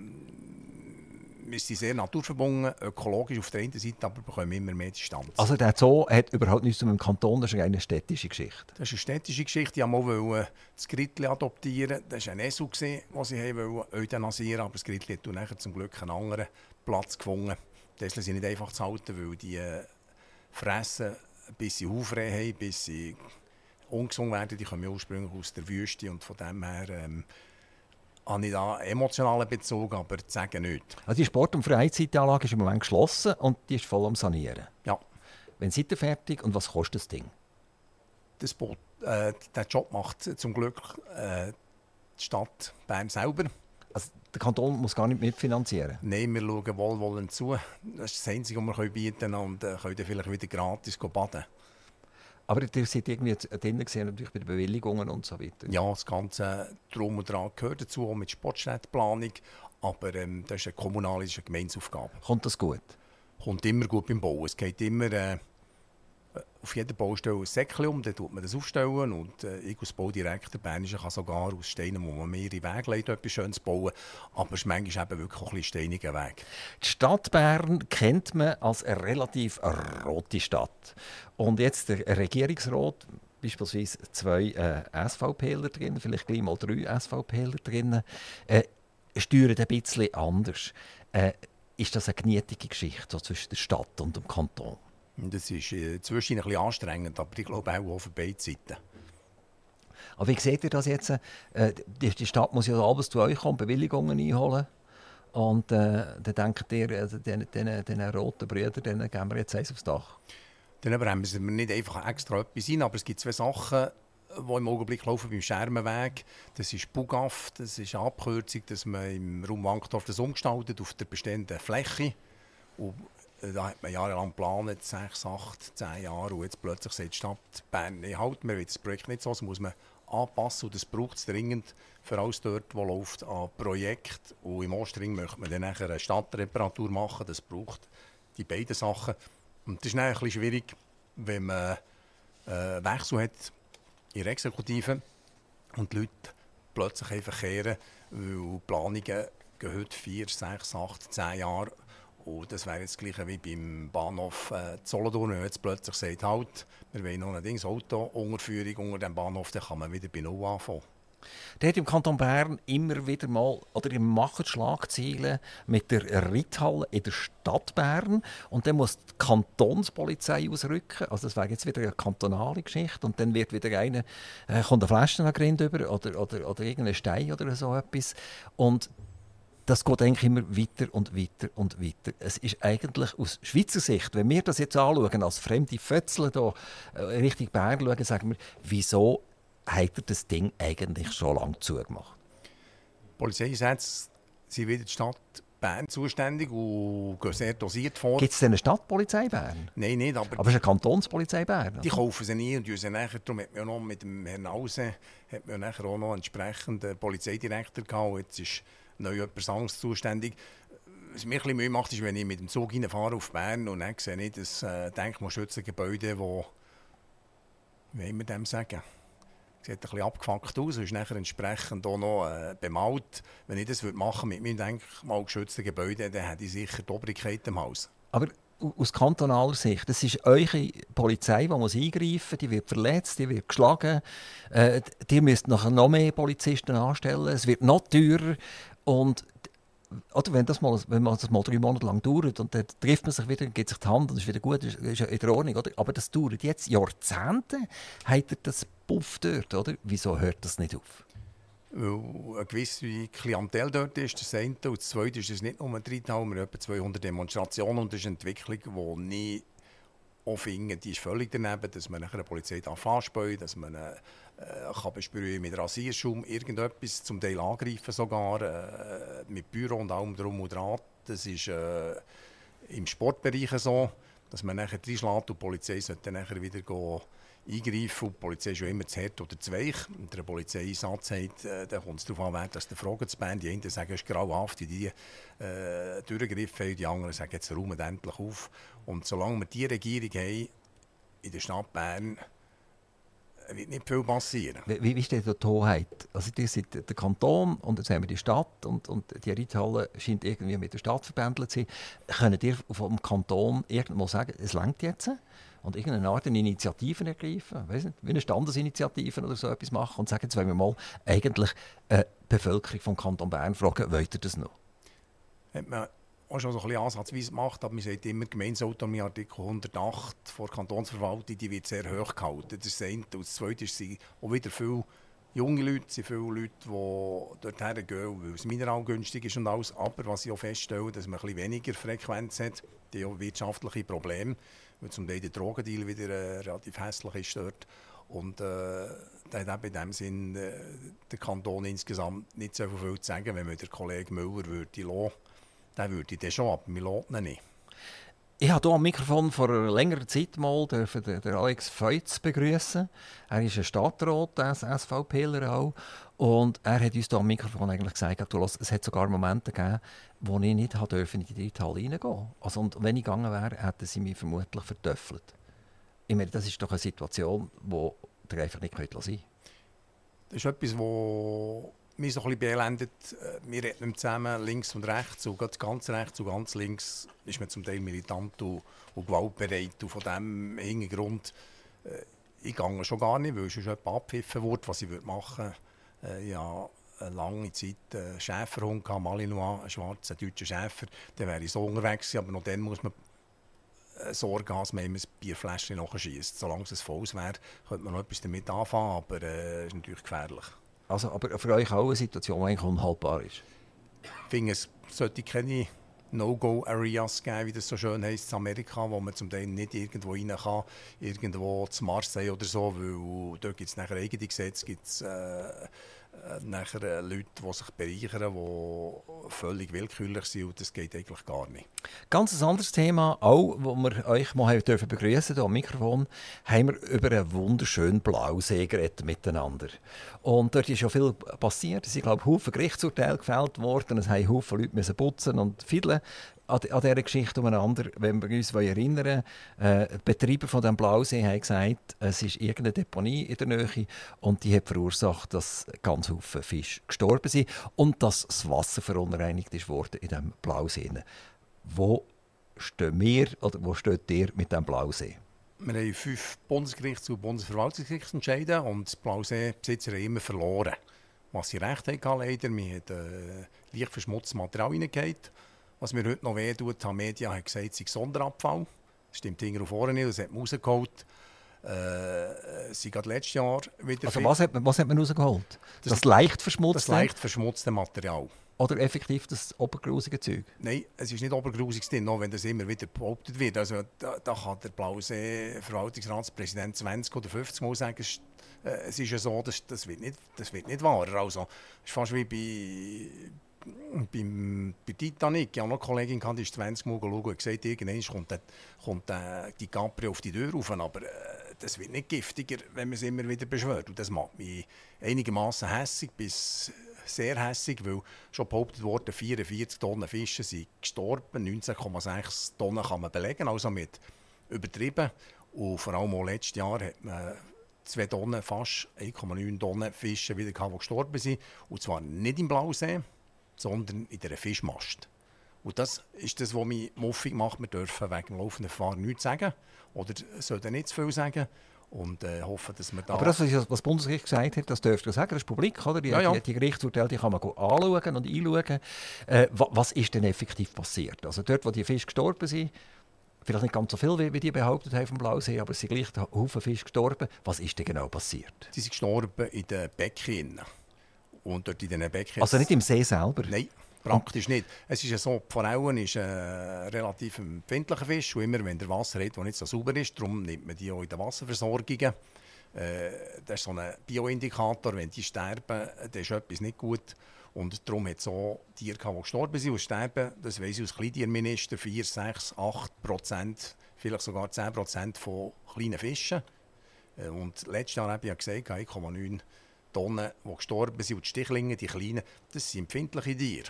wir sind sehr naturverbunden, ökologisch auf der einen Seite, aber bekommen immer mehr Distanz. Also der Zoo hat überhaupt nichts mit dem Kanton, das ist eine städtische Geschichte? Das ist eine städtische Geschichte. Ich wollte das Grittli adoptieren. Das war ein Esel, den sie euthanasieren wollten. Aber das Grittli hat nachher zum Glück einen anderen Platz gefunden. Die Esel sind nicht einfach zu halten, weil die fressen, bis sie Aufreh haben, bis sie ungesund werden. Die kommen ursprünglich aus der Wüste und von dem her habe ich da einen emotionalen Bezug, aber zu sagen nicht. Also die Sport- und Freizeitanlage ist im Moment geschlossen und die ist voll am Sanieren. Ja. Wann seid ihr fertig und was kostet das Ding? Den Job macht zum Glück die Stadt Bern selber. Also der Kanton muss gar nicht mitfinanzieren? Nein, wir schauen wohlwollend zu. Das ist das Einzige, was wir bieten können und können dann vielleicht wieder gratis baden. Aber ihr seid irgendwie drinnen gesehen, natürlich bei den Bewilligungen und so weiter. Ja, das ganze Drum und Dran gehört dazu, auch mit Sportstättenplanung. Aber das ist eine kommunale, das ist eine Gemeinsaufgabe. Kommt das gut? Kommt immer gut beim Bauen. Es geht immer auf jeder Baustelle ein Säckchen um, dann tut man das aufstellen. Und ich als Baudirektor Bernischer kann sogar aus Steinen, wo man mehrere Wege legt, etwas Schönes bauen. Aber es ist manchmal eben wirklich auch ein bisschen steiniger Weg. Die Stadt Bern kennt man als eine relativ rote Stadt. Und jetzt der Regierungsrat, beispielsweise 2 SVPler drin, vielleicht gleich mal 3 SVPler drin, steuern ein bisschen anders. Ist das eine genietige Geschichte so zwischen der Stadt und dem Kanton? Das ist zwischen ein bisschen anstrengend, aber ich glaube auch für beide Seiten. Aber wie seht ihr das jetzt? Die Stadt muss ja abends zu euch kommen, Bewilligungen einholen. Und dann denkt ihr, diesen roten Brüdern, denen geben wir jetzt eins aufs Dach. Dann bremsen wir nicht einfach extra etwas rein, aber es gibt 2 Sachen, die im Augenblick laufen beim Schermenweg. Das ist BUGAF, das ist eine Abkürzung, dass man im Raum Wankdorf das umgestaltet auf der bestehenden Fläche. Und da hat man jahrelang geplant, 6, 8, 10 Jahre. Und jetzt plötzlich sagt die Stadt Bern, nee, halt, wir wollen das Projekt nicht so, das muss man anpassen. Und das braucht es dringend für alles dort, wo läuft an Projekt. Und im Ostring möchte man dann nachher eine Stadtreparatur machen. Das braucht die beiden Sachen. Und das ist dann ein bisschen schwierig, wenn man Wechsel hat in der Exekutive und die Leute plötzlich einfach kehren, weil Planungen gehen heute 4, 6, 8, 10 Jahre. Und das wäre jetzt das Gleiche wie beim Bahnhof Solothurn, wenn man jetzt plötzlich sagt, halt, wir wollen noch ein Auto, Unterführung unter dem Bahnhof, dann kann man wieder bei Null anfangen. Der hat im Kanton Bern immer wieder mal, oder im machen Schlagzeilen mit der Reithalle in der Stadt Bern. Und dann muss die Kantonspolizei ausrücken. Also das wäre jetzt wieder eine kantonale Geschichte. Und dann wird wieder kommt eine Flasche nach Grind über oder irgendein Stein oder so etwas. Und das geht eigentlich immer weiter und weiter und weiter. Es ist eigentlich aus Schweizer Sicht, wenn wir das jetzt anschauen, als fremde Fötzle hier Richtung Bern schauen, sagen wir, wieso hat er das Ding eigentlich schon lange zugemacht? Polizeieinsätze sind wieder die Stadt Bern zuständig und gehen sehr dosiert vor. Gibt es denn eine Stadtpolizei Bern? Nein, nicht, aber es ist eine Kantonspolizei Bern. Die kaufen sie nie und sie nachher, darum hat man ja noch mit dem Herrn Hause hat man nachher auch noch entsprechenden Polizeidirektor gehabt. Jetzt ist neu jemand anderes zuständig. Was mir ein bisschen Mühe macht, ist, wenn ich mit dem Zug reinfahre auf Bern und dann sehe ich das Denkmalschützengebäude, wo, wie wollen wir dem sagen? Sieht ein bisschen abgefuckt aus und ist nachher entsprechend auch noch bemalt. Wenn ich das machen würde mit meinem denkmalgeschützten Gebäude, dann hätte ich sicher die Obrigkeit im Haus. Aber aus kantonaler Sicht, das ist eure Polizei, die muss eingreifen, die wird verletzt, die wird geschlagen. Die müsst nachher noch mehr Polizisten anstellen, es wird noch teurer. Und oder wenn man das mal 3 Monate lang dauert und dann trifft man sich wieder, gibt sich die Hand und ist wieder gut, ist ja in der Ordnung. Oder? Aber das dauert jetzt Jahrzehnte. Hat er das Puff dort, oder? Wieso hört das nicht auf? Weil eine gewisse Klientel dort ist, das eine. Und das zweite ist es nicht nur ein Drittel, wir haben etwa 200 Demonstrationen und das ist eine Entwicklung, die nicht auch finden, die ist völlig daneben, dass man nachher eine Polizei anspähen, dass man kann besprühen mit Rasierschaum, irgendetwas, zum Teil angreifen sogar, mit Büro und allem drum und dran. Das ist im Sportbereich so, dass man nachher reinschlägt und die Polizei sollte dann nachher wieder eingreifen. Und die Polizei ist ja immer zu hart oder zu weich. Und der Polizeieinsatz sagt, dann kommt es darauf an, dass der Fragen zu Band. Die einen sagen, es ist grauenhaft, die durchgegriffen haben, die anderen sagen, jetzt räumen endlich auf. Und solange wir diese Regierung haben in der Stadt Bern, wird nicht viel passieren. Wie ist denn die Hoheit? Also ihr seid der Kanton und jetzt haben wir die Stadt und die Reithalle scheint irgendwie mit der Stadt verbändelt zu sein. Könnt ihr vom Kanton irgendwann sagen, es reicht jetzt? Und irgendeine Art eine Initiative ergreifen, weiss nicht, wie eine Standesinitiative oder so etwas machen und sagen, jetzt wollen wir mal eigentlich die Bevölkerung vom Kanton Bern fragen, wollt ihr das noch? Hat man auch schon so ein bisschen ansatzweise gemacht, aber man sagt immer, Gemeindeautonomie Artikel 108 vor der Kantonsverwaltung, die wird sehr hoch gehalten. Das ist das eine. Und das zweite ist, auch wieder viele junge Leute, sind viele Leute, die dorthin gehen, weil es mineral günstig ist und alles. Aber was ich auch feststelle, dass man ein bisschen weniger Frequenz hat, die auch wirtschaftliche Probleme, weil zum Teil der Drogendeal wieder relativ hässlich ist dort. Und da hat eben in dem Sinn der Kanton insgesamt nicht so viel zu sagen, wenn man den Kollegen Müller würde lassen, dann würde ich das schon, aber wir lassen ihn nicht. Ich habe hier am Mikrofon vor längerer Zeit mal den Alex Feutz begrüßen. Er ist ein Stadtrat, SVPler auch. Und er hat uns hier am Mikrofon eigentlich gesagt, es hat sogar Momente gegeben, wo ich nicht in die Reithalle reingehen durfte. Also, und wenn ich gegangen wäre, hätten sie mich vermutlich vertöffelt. Ich meine, das ist doch eine Situation, die ihr einfach nicht sein könnt. Das ist etwas, das mich so ein bisschen beelendet. Wir reden zusammen links und rechts. Und ganz rechts und ganz links ist man zum Teil militant und gewaltbereit. Und von diesem Hintergrund ich gehe schon gar nicht, weil es schon abgepfiffen wurde, was ich machen würde. Ja, eine lange Zeit einen Schäferhund, Malinois, einen schwarzen deutschen Schäfer. Dann wäre ich so unterwegs gewesen, aber noch dann muss man Sorge haben, dass man immer ein Bierfläschchen nachschießt. Solange es voll wäre, könnte man noch etwas damit anfangen, aber es ist natürlich gefährlich. Also, aber für euch auch eine Situation, die eigentlich unhaltbar ist? Ich finde, es sollte keine No-Go-Areas geben, wie das so schön heisst in Amerika, wo man zum Teil nicht irgendwo rein kann, irgendwo zu Marseille oder so, weil dort gibt es nachher eigene Gesetze, gibt es nachher Leute, die sich bereichern, die völlig willkürlich sind und das geht eigentlich gar nicht. Ganz ein anderes Thema, auch, wo wir euch mal begrüßen dürfen, hier am Mikrofon, haben wir über einen wunderschönen Blausee geredet miteinander. Und dort ist schon viel passiert. Es sind, glaube ich, Haufen Gerichtsurteile gefällt worden. Es haben Haufen Leute müssen putzen und fiedeln an dieser Geschichte umeinander. Wenn wir uns erinnern, die Betreiber von dem Blausee haben gesagt, es ist irgendeine Deponie in der Nähe und die hat verursacht, dass ganz viele Fische gestorben sind und dass das Wasser verunreinigt ist worden in diesem Blausee. Wo stehen wir oder wo steht ihr mit dem Blausee? Wir haben 5 Bundesgerichts- und Bundesverwaltungsgerichtsentscheide und die Blausee-Besitzer haben immer verloren. was sie recht hatten, leider. Wir haben leicht verschmutztes Material reingehauen. Was mir heute noch weh tut, die Medien haben gesagt, es sei Sonderabfall. Das stimmt hinten und vorne nicht, das hat man rausgeholt. Sie gerade letztes Jahr wieder... Also was hat man rausgeholt? Das leicht verschmutzte? Das leicht verschmutzte Material. Oder effektiv das obergrusige Zeug? Nein, es ist nicht obergrusig drin, auch wenn das immer wieder behauptet wird. Also, da kann der Blausee-Verwaltungsratspräsident 20 oder 50 Mal sagen, es ist ja so, das wird nicht wahr. Also, es ist fast wie bei Titanic. Ich habe noch eine Kollegin, die ist 20 Mal schauen und gesagt, irgendwann kommt DiCaprio auf die Tür rauf. Aber das wird nicht giftiger, wenn man es immer wieder beschwört. Und das macht mich einigermaßen hässig bis sehr hässig, weil schon behauptet wurde, 44 Tonnen Fische sind gestorben, 19,6 Tonnen kann man belegen, also mit übertrieben. Und vor allem auch letztes Jahr hat man 2 Tonnen, fast 1,9 Tonnen Fische wieder gehabt, die gestorben sind. Und zwar nicht im Blausee, sondern in dieser Fischmast. Und das ist das, was mich muffig macht. Wir dürfen wegen dem laufenden Verfahren nichts sagen oder sollten nicht zu viel sagen. Und hoffen, dass wir da... Aber das, was das Bundesgericht gesagt hat, das dürft ihr sagen, das ist publik, oder? Die Gerichtsurteile die kann man anschauen und einschauen. Was ist denn effektiv passiert? Also dort, wo die Fische gestorben sind, vielleicht nicht ganz so viel, wie die behauptet haben vom Blausee, aber es sind gleich ein Haufen Fische gestorben. Was ist denn genau passiert? Sie sind gestorben in den Becken. Und dort in diesen Becken... Also nicht im See selber? Nein. Praktisch nicht. Es ist ja so, die Forelle ist ein relativ empfindlicher Fisch. Und immer wenn der Wasser hat, das nicht so sauber ist, darum nimmt man die auch in den Wasserversorgungen. Das ist so ein Bioindikator. Wenn die sterben, dann ist etwas nicht gut. Und darum hat es auch Tiere gehabt, die gestorben sind und sterben. Das weiss ich aus Kleintierminister, 4, 6, 8%, vielleicht sogar 10% von kleinen Fischen. Und letztes Jahr habe ich ja gesagt, 1,9 Tonnen, die gestorben sind. Und die Stichlinge, die kleinen, das sind empfindliche Tiere.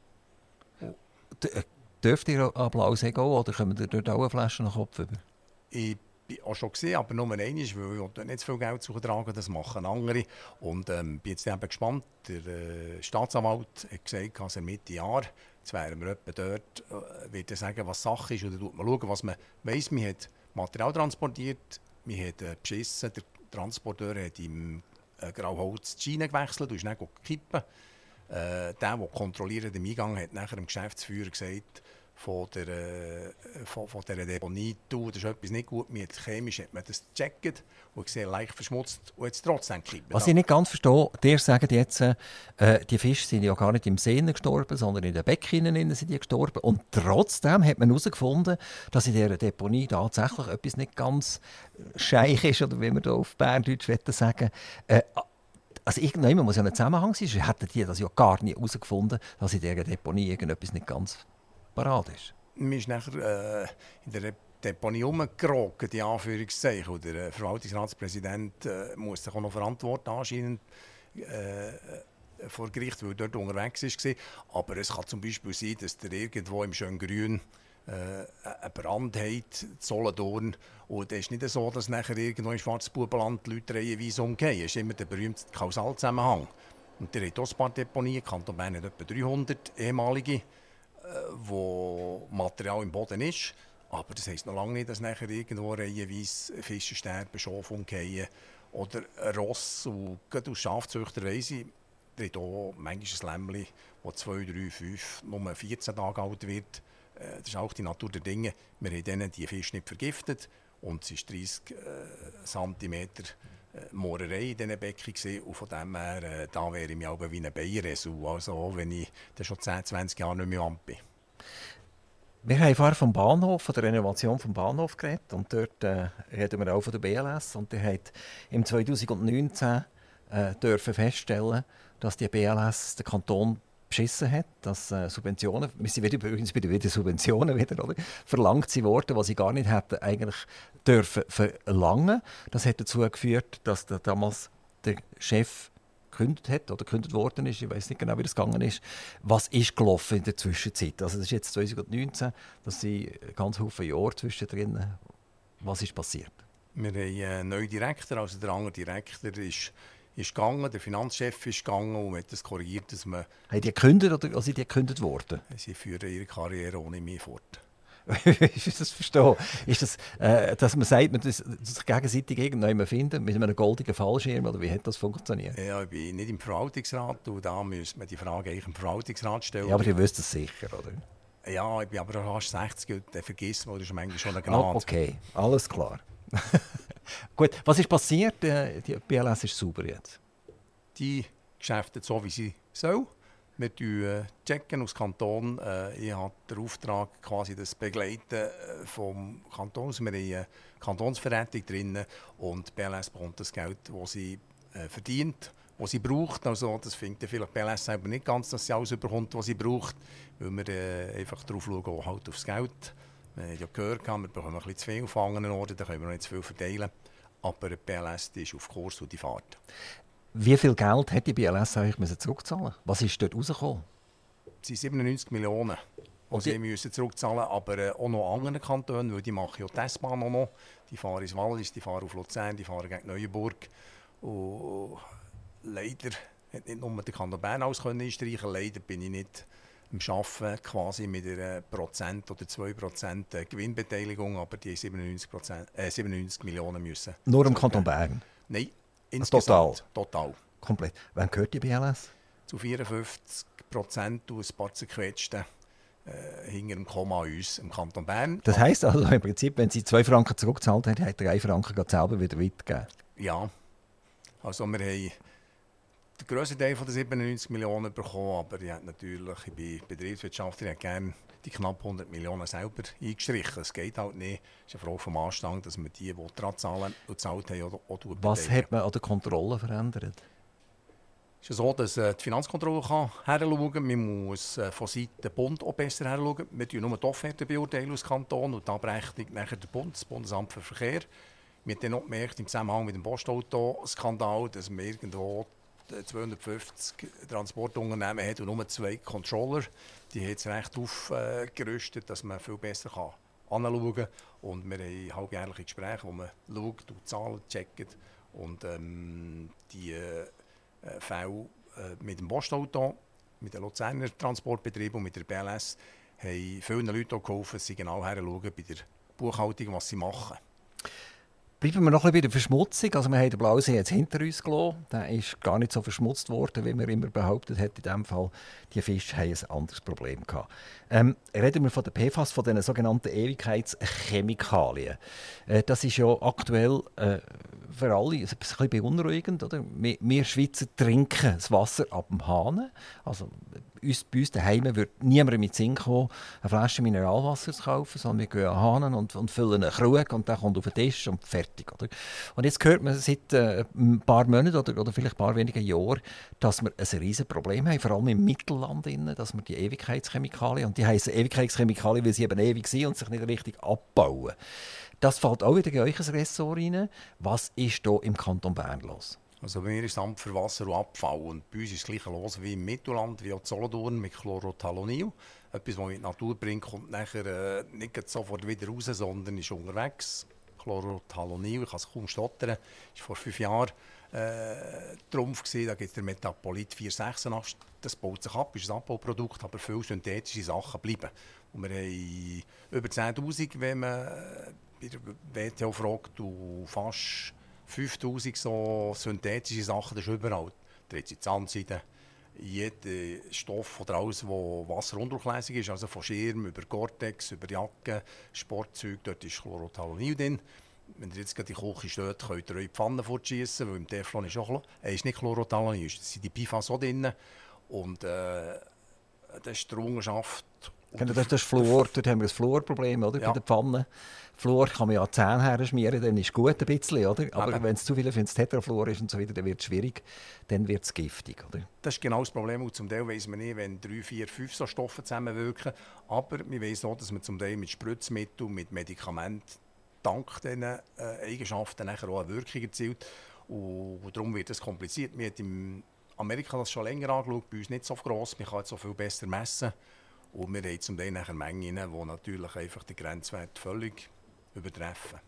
Dürft ihr an Blausee gehen oder kommen ihr dort auch eine Flasche nach Kopf über? Ich bin auch schon gesehen, aber nur einmal, weil ich dort nicht so viel Geld tragen. Das machen andere. Und bin jetzt eben gespannt. Der Staatsanwalt hat gesagt, dass er Mitte Jahr, jetzt wären wir etwa dort, wird er sagen, was Sache ist. Oder schaut man schauen, was man weiss. Man hat Material transportiert, man hat beschissen. Der Transporteur hat im Grauholz die Schiene gewechselt und ist dann kippen. Der kontrolliert den Eingang, hat nachher dem Geschäftsführer gesagt, von dieser Deponie, das ist etwas nicht gut, chemisch hat man das gecheckt und gesehen, leicht verschmutzt und jetzt trotzdem kippen. Was ich nicht ganz verstehe, ihr sagt jetzt, die Fische sind ja gar nicht im See gestorben, sondern in den Becken sind die gestorben. Und trotzdem hat man herausgefunden, dass in dieser Deponie tatsächlich etwas nicht ganz scheich ist, oder wie man da auf Berndeutsch sagen will. Also irgendjemand muss ja ein Zusammenhang sein. Hätten die das ja gar nicht herausgefunden, dass in dieser Deponie irgendetwas nicht ganz parat ist. Man ist nachher in der Deponie rumgerockt, in Anführungszeichen. Und der Verwaltungsratspräsident muss sich auch noch verantworten anscheinend vor Gericht, weil er dort unterwegs war. Aber es kann zum Beispiel sein, dass der irgendwo im Schöngrün einen Brand hat, in Solothurn. Und es ist nicht so, dass nachher irgendwo im Schwarzbubenland die Leute reihenweise umgehen. Es ist immer der berühmte Kausalzusammenhang. Und der hat auch ein paar Deponien. Kanton Bern hat etwa 300 ehemalige, wo Material im Boden ist. Aber das heisst noch lange nicht, dass nachher irgendwo reihenweise Fische sterben, Schafe umgehen oder Ross. Und gerade aus Schafzüchter weiss ich, der hat auch manchmal ein Lämmchen, das 2, 3, 5, nur 14 Tage alt wird. Das ist auch die Natur der Dinge. Wir haben denen die Fische nicht vergiftet. Und es war 30 cm Moorerei in diesen Becken gewesen. Und von dem her, da wäre ich mir auch wie ein Beieresu. Also auch wenn ich schon 10, 20 Jahre nicht mehr am bin. Wir haben vorher vom Bahnhof, von der Renovation des Bahnhofs geredet. Und dort reden wir auch von der BLS. Und der hat im 2019 dürfen feststellen, dass die BLS den Kanton beschissen hat, dass Subventionen, wir sind übrigens bei den Subventionen wieder, oder, verlangt sie worden, was sie gar nicht hätten eigentlich dürfen verlangen. Das hat dazu geführt, dass damals der Chef gekündigt hat oder gekündigt worden ist. Ich weiß nicht genau, wie das gegangen ist. Was ist gelaufen in der Zwischenzeit? Also das ist jetzt 2019, das sind ganz viele Jahre zwischendrin. Was ist passiert? Wir haben einen neuen Direktor, also der andere Direktor ist gegangen, der Finanzchef ist gegangen und hat das korrigiert, dass man... Haben die gekündigt oder sind die gekündigt worden? Sie führen ihre Karriere ohne mich fort. Ist das verstehen? Ist das, dass man sagt, man das sich gegenseitig irgendjemand finden mit einem goldenen Fallschirm? Oder wie hat das funktioniert? Ja, ich bin nicht im Verwaltungsrat und da müsste man die Frage eigentlich im Verwaltungsrat stellen. Ja, aber ihr wisst es sicher, oder? Ja, ich bin aber fast 60 und dann vergisst man, das ist manchmal schon eine Gnade. Okay, alles klar. Gut, was ist passiert? Die BLS ist sauber jetzt. Die Geschäfte so, wie sie soll. Wir checken aus Kanton. Ich habe den Auftrag, quasi das Begleiten vom Kanton. Wir haben eine Kantonsverrätung drin und die BLS bekommt das Geld, das sie verdient, das sie braucht. Also, das findet vielleicht die BLS selber nicht ganz, dass sie alles bekommt, was sie braucht, weil wir einfach darauf schauen, halt aufs Geld. Wir haben ja gehört, wir bekommen ein bisschen zu viel auf anderen Orten, da können wir noch nicht zu viel verteilen. Aber die BLS die ist auf Kurs und die Fahrt. Wie viel Geld hat die BLS eigentlich zurückzahlen? Was ist dort rausgekommen? Es sind 97 Millionen, die sie müssen zurückzahlen müssen, aber auch noch anderen Kantonen, weil die machen ja die S-Bahn auch noch. Die fahren ins Wallis, die fahren auf Luzern, die fahren gegen Neuenburg. Und leider hat nicht nur der Kanton Bern alles einstreichen. Leider bin ich nicht am Arbeiten quasi mit einer Prozent oder 2% Gewinnbeteiligung, aber die 97 Millionen müssen. Nur im Kanton Bern? Nein, insgesamt. Total. Komplett. Wem gehört die BLS? Zu 54% und ein paar zerquetschten hinter dem Komma uns im Kanton Bern. Das heisst also im Prinzip, wenn Sie 2 Franken zurückgezahlt haben, hat er 1 Franken selber wieder weitergegeben? Ja. Also wir haben den grössten Teil der 97 Millionen bekommen, aber ich bin Betriebswirtschaftler, ich hätte gerne die knapp 100 Millionen selber eingestrichen. Es geht halt nicht. Es ist eine Frage vom Anstand, dass wir die daran zahlen und gezahlt haben, auch Was hat man an der Kontrolle verändert? Es ist so, dass die Finanzkontrolle hinschauen kann. Man muss von Seiten des Bund auch besser hinschauen. Wir beurteilen nur die Offerte beurteilen aus Kanton und die Abrechnung nachher der Bund, das Bundesamt für Verkehr. Wir haben dann auch gemerkt, im Zusammenhang mit dem Postauto-Skandal, dass wir irgendwo 250 Transportunternehmen hat und nur 2 Controller. Die haben jetzt recht aufgerüstet, dass man viel besser anschauen kann. Und wir haben halbjährliche Gespräche, wo man schaut und Zahlen checkt. Und die Fälle mit dem Postauto, mit dem Luzerner Transportbetrieb und mit der BLS haben vielen Leuten geholfen, dass sie genau hinschauen bei der Buchhaltung, was sie machen. Bleiben wir noch ein bisschen bei der Verschmutzung. Also wir haben den Blausee jetzt hinter uns gelassen. Der ist gar nicht so verschmutzt worden, wie man immer behauptet hat. In diesem Fall, die Fische haben ein anderes Problem gehabt. Reden wir von den PFAS, von den sogenannten Ewigkeitschemikalien. Das ist ja aktuell für alle ein bisschen beunruhigend. Oder? Wir Schweizer trinken das Wasser ab dem Hahn. Also bei uns daheim wird niemand mit Sinn kommen, eine Flasche Mineralwasser zu kaufen, sondern wir gehen an den Hahn und füllen einen Krug und der kommt auf den Tisch und fertig. Oder? Und jetzt hört man seit ein paar Monaten oder vielleicht ein paar wenigen Jahren, dass wir ein riesiges Problem haben, vor allem im Mittelland, dass wir die Ewigkeitschemikalien, und die heissen Ewigkeitschemikalien, weil sie eben ewig sind und sich nicht richtig abbauen. Das fällt auch wieder in euch Ressort rein. Was ist hier im Kanton Bern los? Also bei mir ist das Amt für Wasser und Abfall und bei uns ist das gleiche los wie im Mittelland, wie auch in Solothurn mit Chlorothalonil. Etwas, das man in die Natur bringt, kommt nachher nicht sofort wieder raus, sondern ist unterwegs. Chlorothalonil, ich kann es kaum stottern, war vor 5 Jahren Trumpf gewesen. Da gibt es den Metapolit 486, das baut sich ab, ist ein Abbauprodukt, aber viele synthetische Sachen bleiben. Und wir haben über 10'000, wenn man bei der WTO fragt, und fast 5000 so synthetische Sachen, das ist überall. Da ist Zahnseide, jeder Stoff oder alles, der wasserundurchlässig ist, also von Schirm über Gore-Tex, über Jacken, Sportzeug, dort ist Chlorothalonil drin. Wenn ihr jetzt gerade in die Küche steht, könnt ihr eure Pfanne fortschießen, weil im Teflon ist auch ist nicht Chlorothalonil, es sind die PFAS auch drin. Und das ist die Errungenschaft. Das ist Fluor, dort haben wir ein Fluorproblem, oder? Ja. Bei der Pfanne. Fluor kann man ja Zähne her schmieren, dann ist gut ein bisschen, oder? Aber wenn es zu viel, wenn es Tetrafluor ist und so weiter, dann wird es schwierig, dann wird es giftig, oder? Das ist genau das Problem, und zum Teil weiss man nicht, wenn 3, 4, 5 so Stoffe zusammenwirken. Aber wir wissen auch, dass man zum Teil mit Spritzmitteln, mit Medikamenten dank diesen Eigenschaften nachher auch eine Wirkung erzielt. Und darum wird es kompliziert. Wir haben in Amerika das schon länger angeschaut, bei uns nicht so gross, man kann es so viel besser messen. Und wir haben zum Teil nachher Mengen, die natürlich einfach den Grenzwert völlig übertreffen.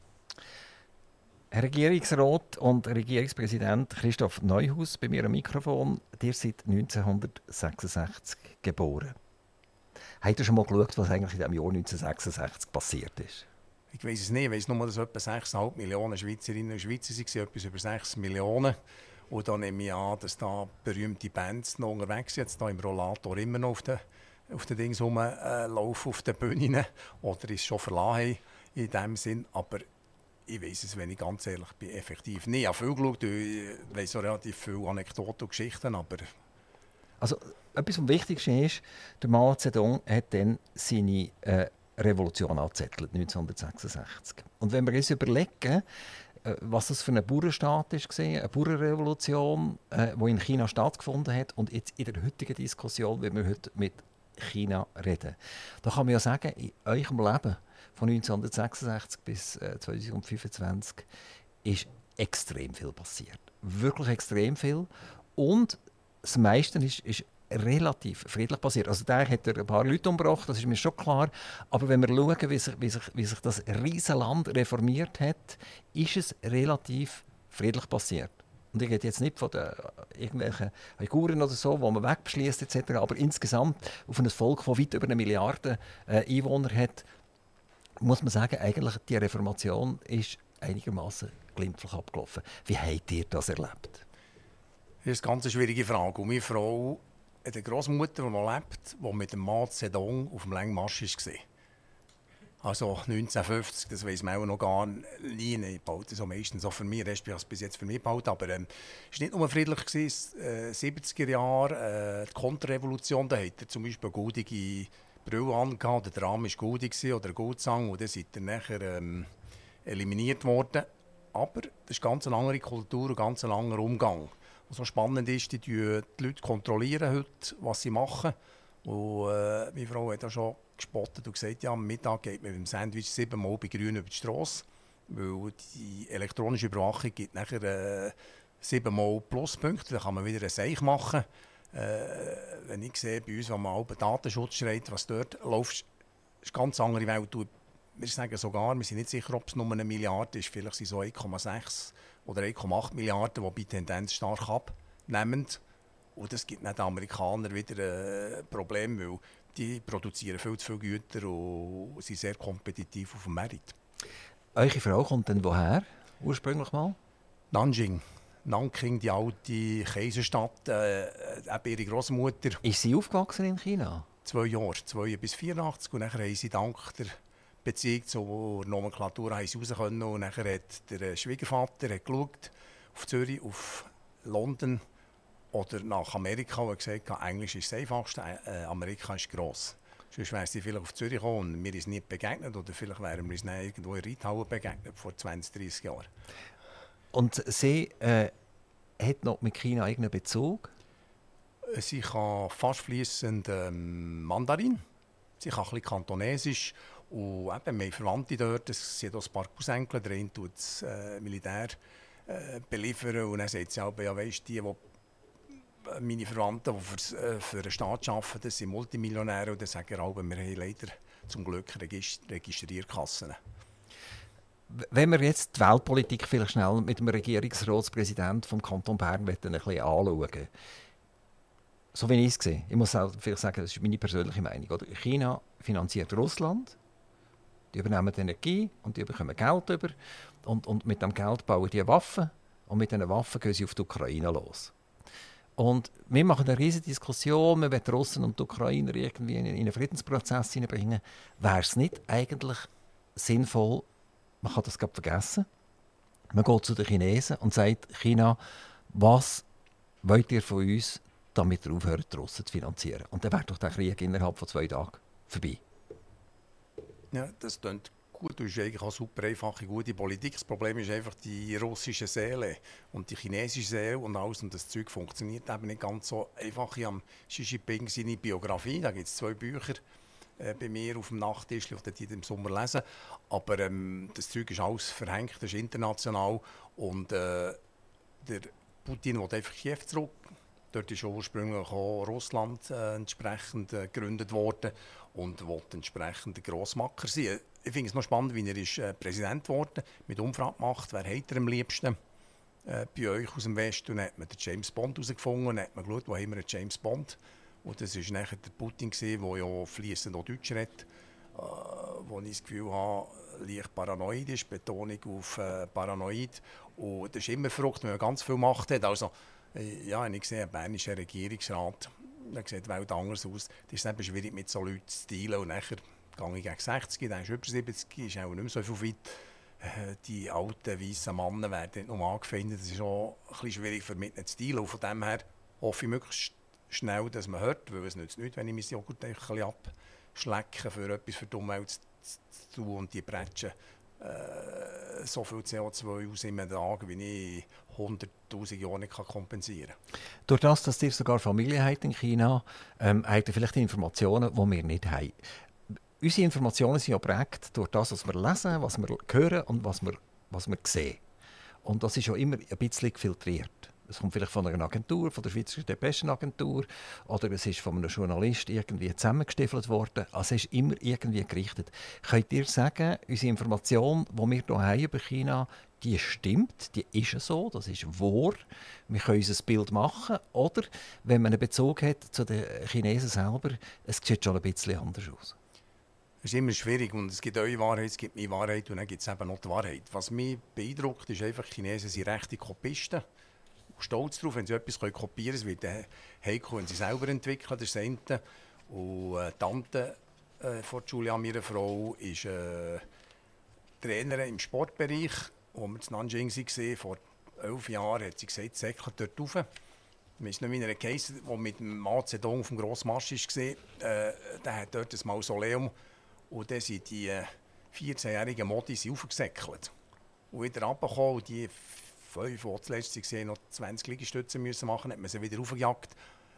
Herr Regierungsrat und Regierungspräsident Christoph Neuhaus, bei mir am Mikrofon. Ihr seid 1966 geboren. Habt ihr schon mal geschaut, was eigentlich in dem Jahr 1966 passiert ist? Ich weiss es nicht. Ich weiss nur, dass etwa 6,5 Millionen Schweizerinnen und Schweizer waren, etwas über 6 Millionen. Und dann nehme ich an, dass da berühmte Bands noch unterwegs sind, jetzt da im Rollator immer noch auf den Dings rumlaufen, auf den Bühnen. Oder ist schon verlassen in dem Sinn. Aber ich weiss es, wenn ich ganz ehrlich bin, effektiv nicht. Ich habe viel geschaut, ich weiss auch relativ viele Anekdoten und Geschichten, aber... Also, etwas vom Wichtigsten ist, der Mao Zedong hat dann seine Revolution angezettelt, 1966. Und wenn wir uns überlegen, was das für ein Bauernstaat war, eine Bauernrevolution, die in China stattgefunden hat und jetzt in der heutigen Diskussion, wie wir heute mit China reden. Da kann man ja sagen, in eurem Leben von 1966 bis 2025 ist extrem viel passiert. Wirklich extrem viel. Und das meiste ist relativ friedlich passiert. Also da hat er ein paar Leute umgebracht, das ist mir schon klar. Aber wenn wir schauen, wie sich das Riesenland reformiert hat, ist es relativ friedlich passiert. Und ich rede jetzt nicht von irgendwelchen Uiguren oder so, die man wegbeschließt etc., aber insgesamt auf ein Volk, das weit über 1 Milliarde Einwohner hat, muss man sagen, eigentlich die Reformation ist einigermaßen glimpflich abgelaufen. Wie habt ihr das erlebt? Das ist eine ganz schwierige Frage. Und meine Frau hat eine Großmutter, die noch lebt, die mit dem Mao Zedong auf dem Längmarsch war. Also 1950, das weiss man auch noch gar nie. Ich baute das meistens auch für mich, respektive ich bis jetzt für mich gebaut. Aber es war nicht nur friedlich, 70er Jahre, die Konterrevolution, da hat er zum Beispiel eine goldige Brille angehabt, der Rahmen war goldig oder ein Goldzang, und dann ist er nachher eliminiert worden. Aber das ist eine ganz andere Kultur und ein ganz anderer Umgang. Was so spannend ist, die Leute kontrollieren heute, was sie machen. Und meine Frau hat auch schon gespottet und gesagt, ja, am Mittag geht man mit dem Sandwich 7-mal bei Grün über die Strasse, weil die elektronische Überwachung gibt nachher 7-mal Pluspunkte, dann kann man wieder ein Seich machen. Wenn ich sehe, bei uns, wenn man auch Datenschutz schreit, was dort läuft, ist eine ganz andere Welt. Wir sagen sogar, wir sind nicht sicher, ob es nur 1 Milliarde ist, vielleicht sind es so 1,6 oder 1,8 Milliarden, wobei die Tendenz stark abnehmend. Und das gibt den Amerikanern wieder ein Problem, weil die produzieren viel zu viele Güter und sind sehr kompetitiv auf dem Markt. Eure Frau kommt dann woher, ursprünglich mal? Nanjing. Nanking, die alte Kaiserstadt, eben ihre Großmutter. Ist sie aufgewachsen in China? 2 Jahre, 2 bis 84. Und nachher haben sie dank der Beziehung zur Nomenklatur raus können. Und nachher hat der Schwiegervater geschaut auf Zürich, auf London oder nach Amerika, und gesagt, Englisch ist das Einfachste, Amerika ist gross. Sonst wäre sie vielleicht auf Zürich gekommen und mir ist nicht begegnet, oder vielleicht wären wir uns irgendwo in Reithauen begegnet vor 20, 30 Jahren. Und sie hat noch mit China irgendeinen Bezug? Sie kann fast fließend Mandarin, sie kann ein bisschen Kantonesisch. Und eben, wir haben Verwandte dort, es sind auch ein paar Cousenkel, der eine tut das Militär beliefern. Und dann sagt sie auch, ja, weisst, die meine Verwandten, die für den Staat arbeiten, das sind Multimillionäre. Und dann sagen wir auch, wir haben leider zum Glück Registrierkassen. Wenn wir jetzt die Weltpolitik vielleicht schnell mit dem Regierungsratspräsidenten vom Kanton Bern ein bisschen anschauen. So wie ich es sehe, ich muss auch vielleicht sagen, das ist meine persönliche Meinung. Oder? China finanziert Russland, die übernehmen die Energie und die bekommen Geld über. Und mit dem Geld bauen die Waffen und mit diesen Waffen gehen sie auf die Ukraine los. Und wir machen eine riesige Diskussion, wir wollen die Russen und die Ukrainer irgendwie in einen Friedensprozess hineinbringen. Wäre es nicht eigentlich sinnvoll, man kann das gerade vergessen, man geht zu den Chinesen und sagt, China, was wollt ihr von uns, damit ihr aufhört, die Russen zu finanzieren? Und dann wäre doch der Krieg innerhalb von 2 Tagen vorbei. Ja, das klingt gut. Das ist eigentlich auch super einfache, gute Politik. Das Problem ist einfach die russische Seele und die chinesische Seele und alles. Und das Zeug funktioniert eben nicht ganz so einfach. Ich habe Xi Jinping seine Biografie, da gibt es 2 Bücher bei mir auf dem Nachttisch, ich die im Sommer lesen. Aber das Zeug ist alles verhängt, das ist international. Und der Putin will einfach Kiew zurück. Dort ist ursprünglich auch Russland entsprechend gegründet worden und wollte entsprechend ein Grossmacher sein. Ich finde es noch spannend, wie er ist Präsident geworden, mit Umfrage gemacht, wer hat er am liebsten bei euch aus dem Westen. Und dann hat man den James Bond herausgefunden und dann hat man geschaut, wo haben wir einen James Bond. Und das war nachher der Putin, der ja fließend auch Deutsch redet, wo ich das Gefühl habe, leicht paranoid ist, Betonung auf paranoid. Und das ist immer verrückt, wenn man ganz viel Macht hat. Also, ja, ich sehe einen bernischen Regierungsrat, da sieht die Welt anders aus. Das ist eben schwierig, mit so Leuten zu dealen. Und nachher gehe ich gegen 60, dann ist über 70, ist auch nicht mehr so viel weit. Die alten, weißen Männer werden nicht nur angefeindet. Das ist auch ein bisschen schwierig für mich zu dealen. Und von dem her hoffe ich möglichst schnell, dass man hört, weil es nützt nichts, wenn ich mein Joghurt ein bisschen abschlecke, für etwas für die Umwelt zu tun und die Bretschen so viel CO2 aus einem Tag, wie ich 100'000 Jahre nicht kompensieren kann. Durch das, dass ihr sogar Familie habt in China, habt ihr vielleicht Informationen, die wir nicht haben. Unsere Informationen sind ja geprägt durch das, was wir lesen, was wir hören und was wir sehen. Und das ist ja immer ein bisschen gefiltriert. Es kommt vielleicht von einer Agentur, von der Schweizerischen Depeschenagentur, oder es ist von einem Journalist irgendwie zusammengestiefelt worden. Also es ist immer irgendwie gerichtet. Könnt ihr sagen, unsere Information, die wir hier haben über China, die stimmt, die ist so, das ist wahr. Wir können uns ein Bild machen. Oder, wenn man einen Bezug hat zu den Chinesen selber, es sieht schon ein bisschen anders aus. Es ist immer schwierig und es gibt eure Wahrheit, es gibt meine Wahrheit und dann gibt es eben noch die Wahrheit. Was mich beeindruckt, ist einfach, die Chinesen sind rechte Kopisten. Stolz darauf, wenn sie etwas kopieren können. Es wird heikel, wenn sie selber entwickeln, das ist das eine. Und die Tante von Julia, meiner Frau, ist Trainerin im Sportbereich. Als wir in Nanjing waren, vor 11 Jahren, hat sie gesagt, säckelt dort rauf. Ich weiß nicht, wie er geheißen, der mit dem Mao Zedong auf dem grossen Mast war. Der hat dort ein Mausoleum. Und dann sind die 14-jährigen Modis aufgesäckelt. Und wieder runtergekommen. Und die 5, die zuletzt waren, noch 20 Liegestütze müssen machen, hat man sie wieder aufgejagt.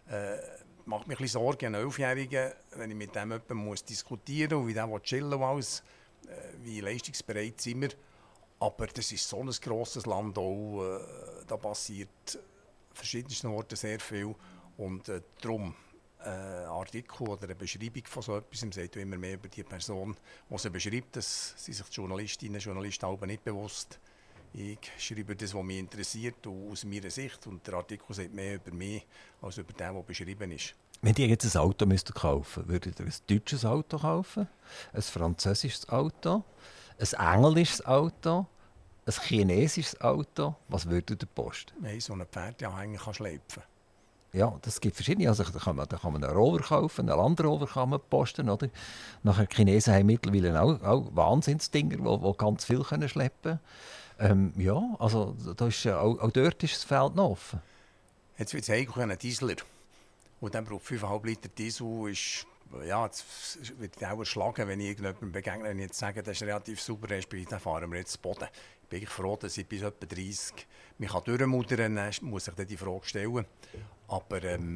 Macht mich ein bisschen Sorgen, einen 11-Jährigen, wenn ich mit dem jemandem diskutieren muss, und wie der chillen will, alles, wie leistungsbereit sind wir. Aber das ist so ein grosses Land auch, da passiert an verschiedensten Orten sehr viel. Und darum, ein Artikel oder eine Beschreibung von so etwas sagt immer mehr über die Person, die sie beschreibt. Das sind sich die Journalistinnen und Journalisten aber nicht bewusst. Ich schreibe das, was mich interessiert, aus meiner Sicht. Und der Artikel sagt mehr über mich, als über den, der beschrieben ist. Wenn ihr jetzt ein Auto kaufen müsst, würdet ihr ein deutsches Auto kaufen, ein französisches Auto, ein englisches Auto, ein chinesisches Auto? Was würdet ihr posten? Nein, so ein Pferdeanhänger schleifen. Ja, das gibt verschiedene. Also, da kann man einen Rover kaufen, einen Land Rover kann man posten. Oder? Nachher, die Chinesen haben mittlerweile auch Wahnsinnsdinger, die ganz viel schleppen können. Ja, also da ist, auch dort ist das Feld noch offen. Jetzt wird es eigentlich ein Dieseler. Und dann braucht 5,5 Liter Diesel. Ja, jetzt wird ich auch erschlagen, wenn ich irgendjemandem begegne, wenn ich jetzt sage, das ist relativ super, dann fahren wir jetzt zu Boden. Bin ich froh, dass ich bis etwa 30 mich durchmudern kann, muss ich dann die Frage stellen. Aber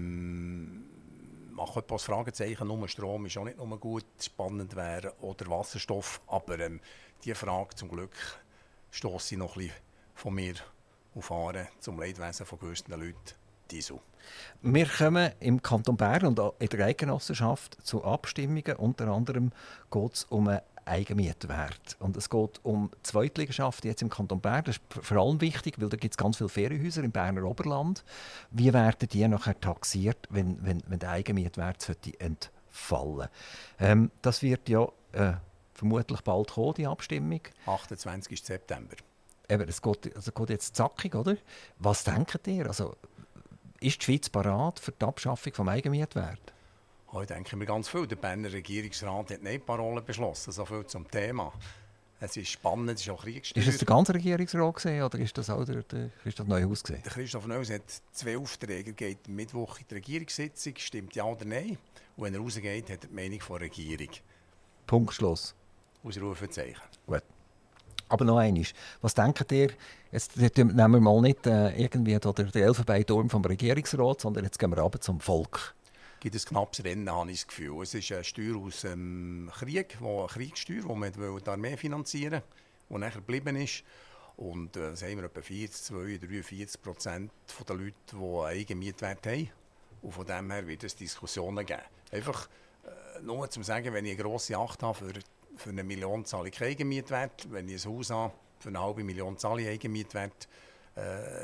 mache etwas Fragezeichen, nur Strom ist auch nicht nur gut, spannend wäre, oder Wasserstoff. Aber diese Frage zum Glück stosse ich noch ein bisschen von mir auf Fahren zum Leidwesen von gewissen Leuten. Diesel. Wir kommen im Kanton Bern und in der Eidgenossenschaft zu Abstimmungen. Unter anderem geht es um einen Eigenmietwert. Und es geht um Zweitliegenschaft jetzt im Kanton Bern. Das ist vor allem wichtig, weil da gibt es ganz viele Ferienhäuser im Berner Oberland. Wie werden die nachher taxiert, wenn der Eigenmietwert entfallen sollte? Das wird ja vermutlich bald kommen, die Abstimmung. 28. September. Eben, es geht jetzt zackig, oder? Was denkt ihr? Also, ist die Schweiz bereit für die Abschaffung des Eigenmietwerts? Ich denke mir ganz viel. Der Berner Regierungsrat hat Nein-Parolen beschlossen, so viel zum Thema. Es ist spannend, es ist auch kriegssteuer. Ist das der ganze Regierungsrat gewesen, oder ist das auch der Christoph Neuhaus gewesen? Der Christoph Neuhaus hat 2 Aufträge. Er geht Mittwoch in die Regierungssitzung, stimmt ja oder nein. Und wenn er rausgeht, hat er die Meinung der Regierung. Punkt, Schluss. Ausrufezeichen. Gut. Aber noch einmal, was denkt ihr, jetzt nehmen wir mal nicht irgendwie den Elfenbeinturm vom Regierungsrat, sondern jetzt gehen wir runter zum Volk. Es gibt ein knappes Rennen, habe ich das Gefühl. Es ist eine Steuer aus dem Krieg, eine Kriegssteuer, die man die Armee finanzieren wollte, die nachher geblieben ist. Und das haben wir etwa 43% der Leute, die einen Eigenmietwert haben. Und von dem her wird es Diskussionen geben. Einfach nur zu sagen, wenn ich eine grosse Yacht habe, für 1 Million zahle ich keinen Eigenmietwert. Wenn ich ein Haus habe, für 500.000 zahle ich Eigenmietwert.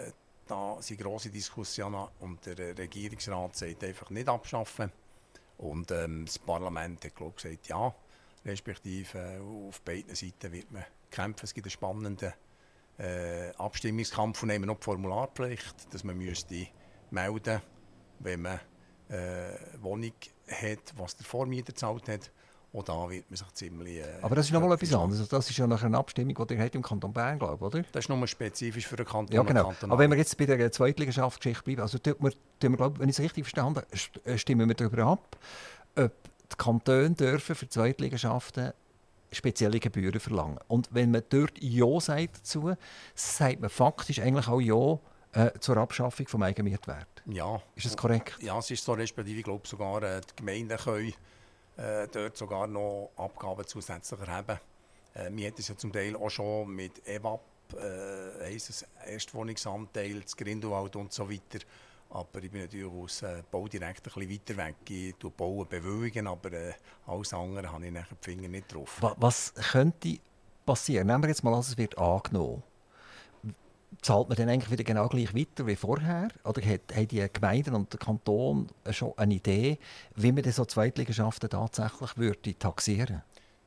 da sind grosse Diskussionen und der Regierungsrat sagt einfach nicht abschaffen. Und das Parlament hat, glaube ich, gesagt, ja, respektive auf beiden Seiten wird man kämpfen. Es gibt einen spannenden Abstimmungskampf und nehmen noch die Formularpflicht, dass man müsste melden, wenn man Wohnung hat, was der Vormieter gezahlt hat. Und da wird man sich ziemlich... Aber das ist nochmal etwas anderes. Das ist ja nachher eine Abstimmung, die ihr habt im Kanton Bern, glaube ich, oder? Das ist nur spezifisch für den Kanton. Ja, genau. Aber wenn wir jetzt bei der Zweitligaschaftsgeschichte bleiben, also tun wir, glaub, wenn ich es richtig verstanden habe, stimmen wir darüber ab, ob die Kantone dürfen für Zweitligaschaften spezielle Gebühren verlangen. Und wenn man dort Ja sagt dazu, sagt man faktisch eigentlich auch Ja zur Abschaffung des Eigenmietwerts. Ja. Ist das korrekt? Ja, es ist so, respektive, ich glaube sogar, die Gemeinden können dort sogar noch Abgaben zusätzlich erheben. Wir hatten es ja zum Teil auch schon mit EWAP, heisst es Erstwohnungsanteil, das Grindelwald und so weiter. Aber ich bin natürlich als Baudirektor ein bisschen weiter weg. Ich baue bewilligen, aber alles andere habe ich nachher die Finger nicht drauf. Was könnte passieren? Nehmen wir jetzt mal an, es wird angenommen. Zahlt man dann eigentlich wieder genau gleich weiter wie vorher? Oder haben die Gemeinden und der Kanton schon eine Idee, wie man so Zweitliegschaften tatsächlich würde taxieren?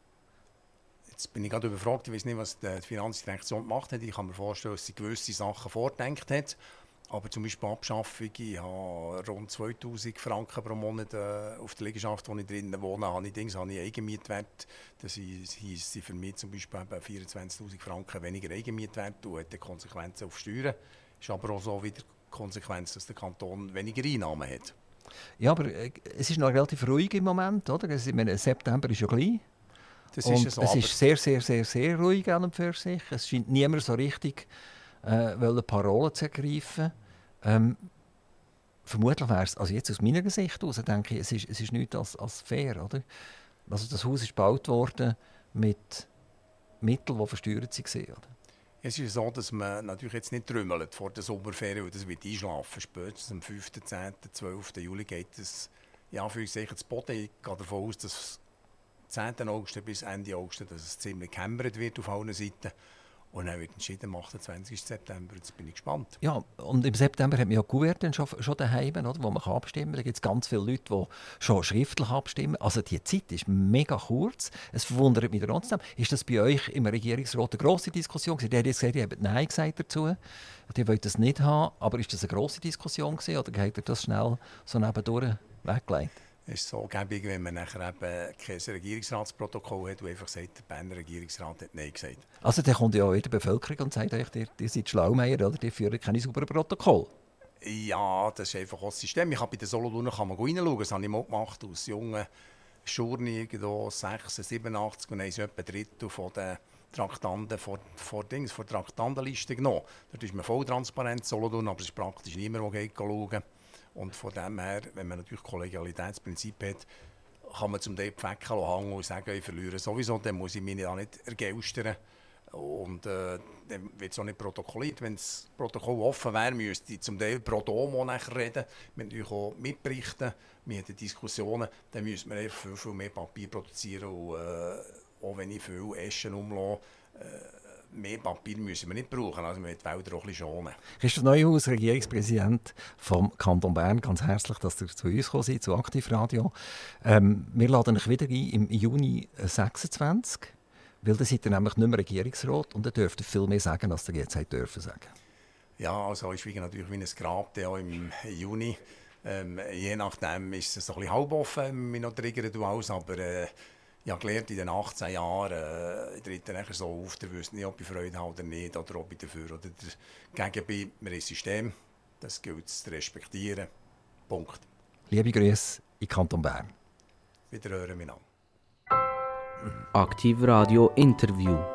Jetzt bin ich gerade überfragt, ich weiß nicht, was die Finanzdirektion gemacht hat. Ich kann mir vorstellen, dass sie gewisse Sachen vorgedacht hat. Aber zum Beispiel Abschaffung, ich habe rund 2000 Franken pro Monat auf der Liegenschaft, wo ich drinnen wohne, habe ich Eigenmietwert. Das heisst für mich zum Beispiel 24'000 Franken weniger Eigenmietwert und hat Konsequenzen auf Steuern. Ist aber auch so wieder Konsequenz, dass der Kanton weniger Einnahmen hat. Ja, aber es ist noch relativ ruhig im Moment, oder? Ich meine, September ist ja gleich. Das und ist so, es ist sehr, sehr, sehr, sehr ruhig an und für sich. Es scheint niemand so richtig Parolen zu ergreifen. Vermutlich wäre es, also jetzt aus meiner Sicht aus, denke ich, es ist nichts als fair, oder? Also das Haus ist gebaut worden mit Mitteln, die versteuert waren, oder? Es ist so, dass man natürlich jetzt nicht trümmelt vor der Sommerferien, das wird einschlafen. Spätestens am 5., 10., 12. Juli geht es zu Boden. Ich gehe davon aus, dass 10. August bis Ende August dass es ziemlich gehämmert wird auf allen Seiten. Und dann wird entschieden am 28. September. Jetzt bin ich gespannt. Ja, und im September hat man ja Kuverten schon daheim, oder, wo man abstimmen kann. Da gibt es ganz viele Leute, die schon schriftlich abstimmen. Also die Zeit ist mega kurz. Es verwundert mich trotzdem. Ist das bei euch im Regierungsrat eine grosse Diskussion gewesen? Die haben jetzt gesagt, die haben Nein gesagt dazu. Die wollen das nicht haben. Aber ist das eine grosse Diskussion gewesen, oder habt ihr das schnell so nebendurch weggelegt? Es ist so gäbig, wenn man nachher eben kein Regierungsratsprotokoll hat, und einfach sagt, der Berner Regierungsrat hat Nein gesagt. Also dann kommt ja auch in die Bevölkerung und sagt euch, ihr seid Schlaumeier, oder? Die führen keine sauberen Protokoll. Ja, das ist einfach das System. Ich kann bei den Solothurner reinschauen, das habe ich mal gemacht, aus jungen Schurni, 86, 87, und haben sie etwa ein Drittel von den Traktanten vor der Traktandenliste genommen. Dort ist man voll transparent, Solothurn, aber es ist praktisch niemand, der schauen. Und von dem her, wenn man natürlich Kollegialitätsprinzip hat, kann man zum Teil die Pfäcke hängen und sagen, ich verliere sowieso, dann muss ich mich da nicht ergelstern. Und dann wird es auch nicht protokolliert. Wenn das Protokoll offen wäre, müsste ich zum Teil pro Domo nachher reden. Wir natürlich auch mitberichten, wir haben Diskussionen, dann müsste man einfach viel, viel mehr Papier produzieren. Und auch wenn ich viel Eschen umlasse, mehr Papier müssen wir nicht brauchen, also wir müssen die Wälder auch ein bisschen schonen. Christoph Neuhaus, Regierungspräsident vom Kanton Bern, ganz herzlich, dass ihr zu uns gekommen seid, zu Aktivradio. Wir laden euch wieder ein im Juni 26, weil dann seid ihr nämlich nicht mehr Regierungsrat und dann dürft ihr viel mehr sagen, als ihr jetzt dürfen sagen. Ja, also ich schweige natürlich wie ein Grab auch im Juni. Je nachdem ist es so ein bisschen halb offen, wenn mich noch triggert und alles, aber ich habe gelernt in den 18 Jahren, ich trete nachher so auf, der wüsste nicht, ob ich Freude habe oder nicht, oder ob ich dafür oder dagegen bin. Wir haben ein System, das gilt es zu respektieren. Punkt. Liebe Grüße in Kanton Bern. Wieder hören wir an. Aktiv Radio Interview.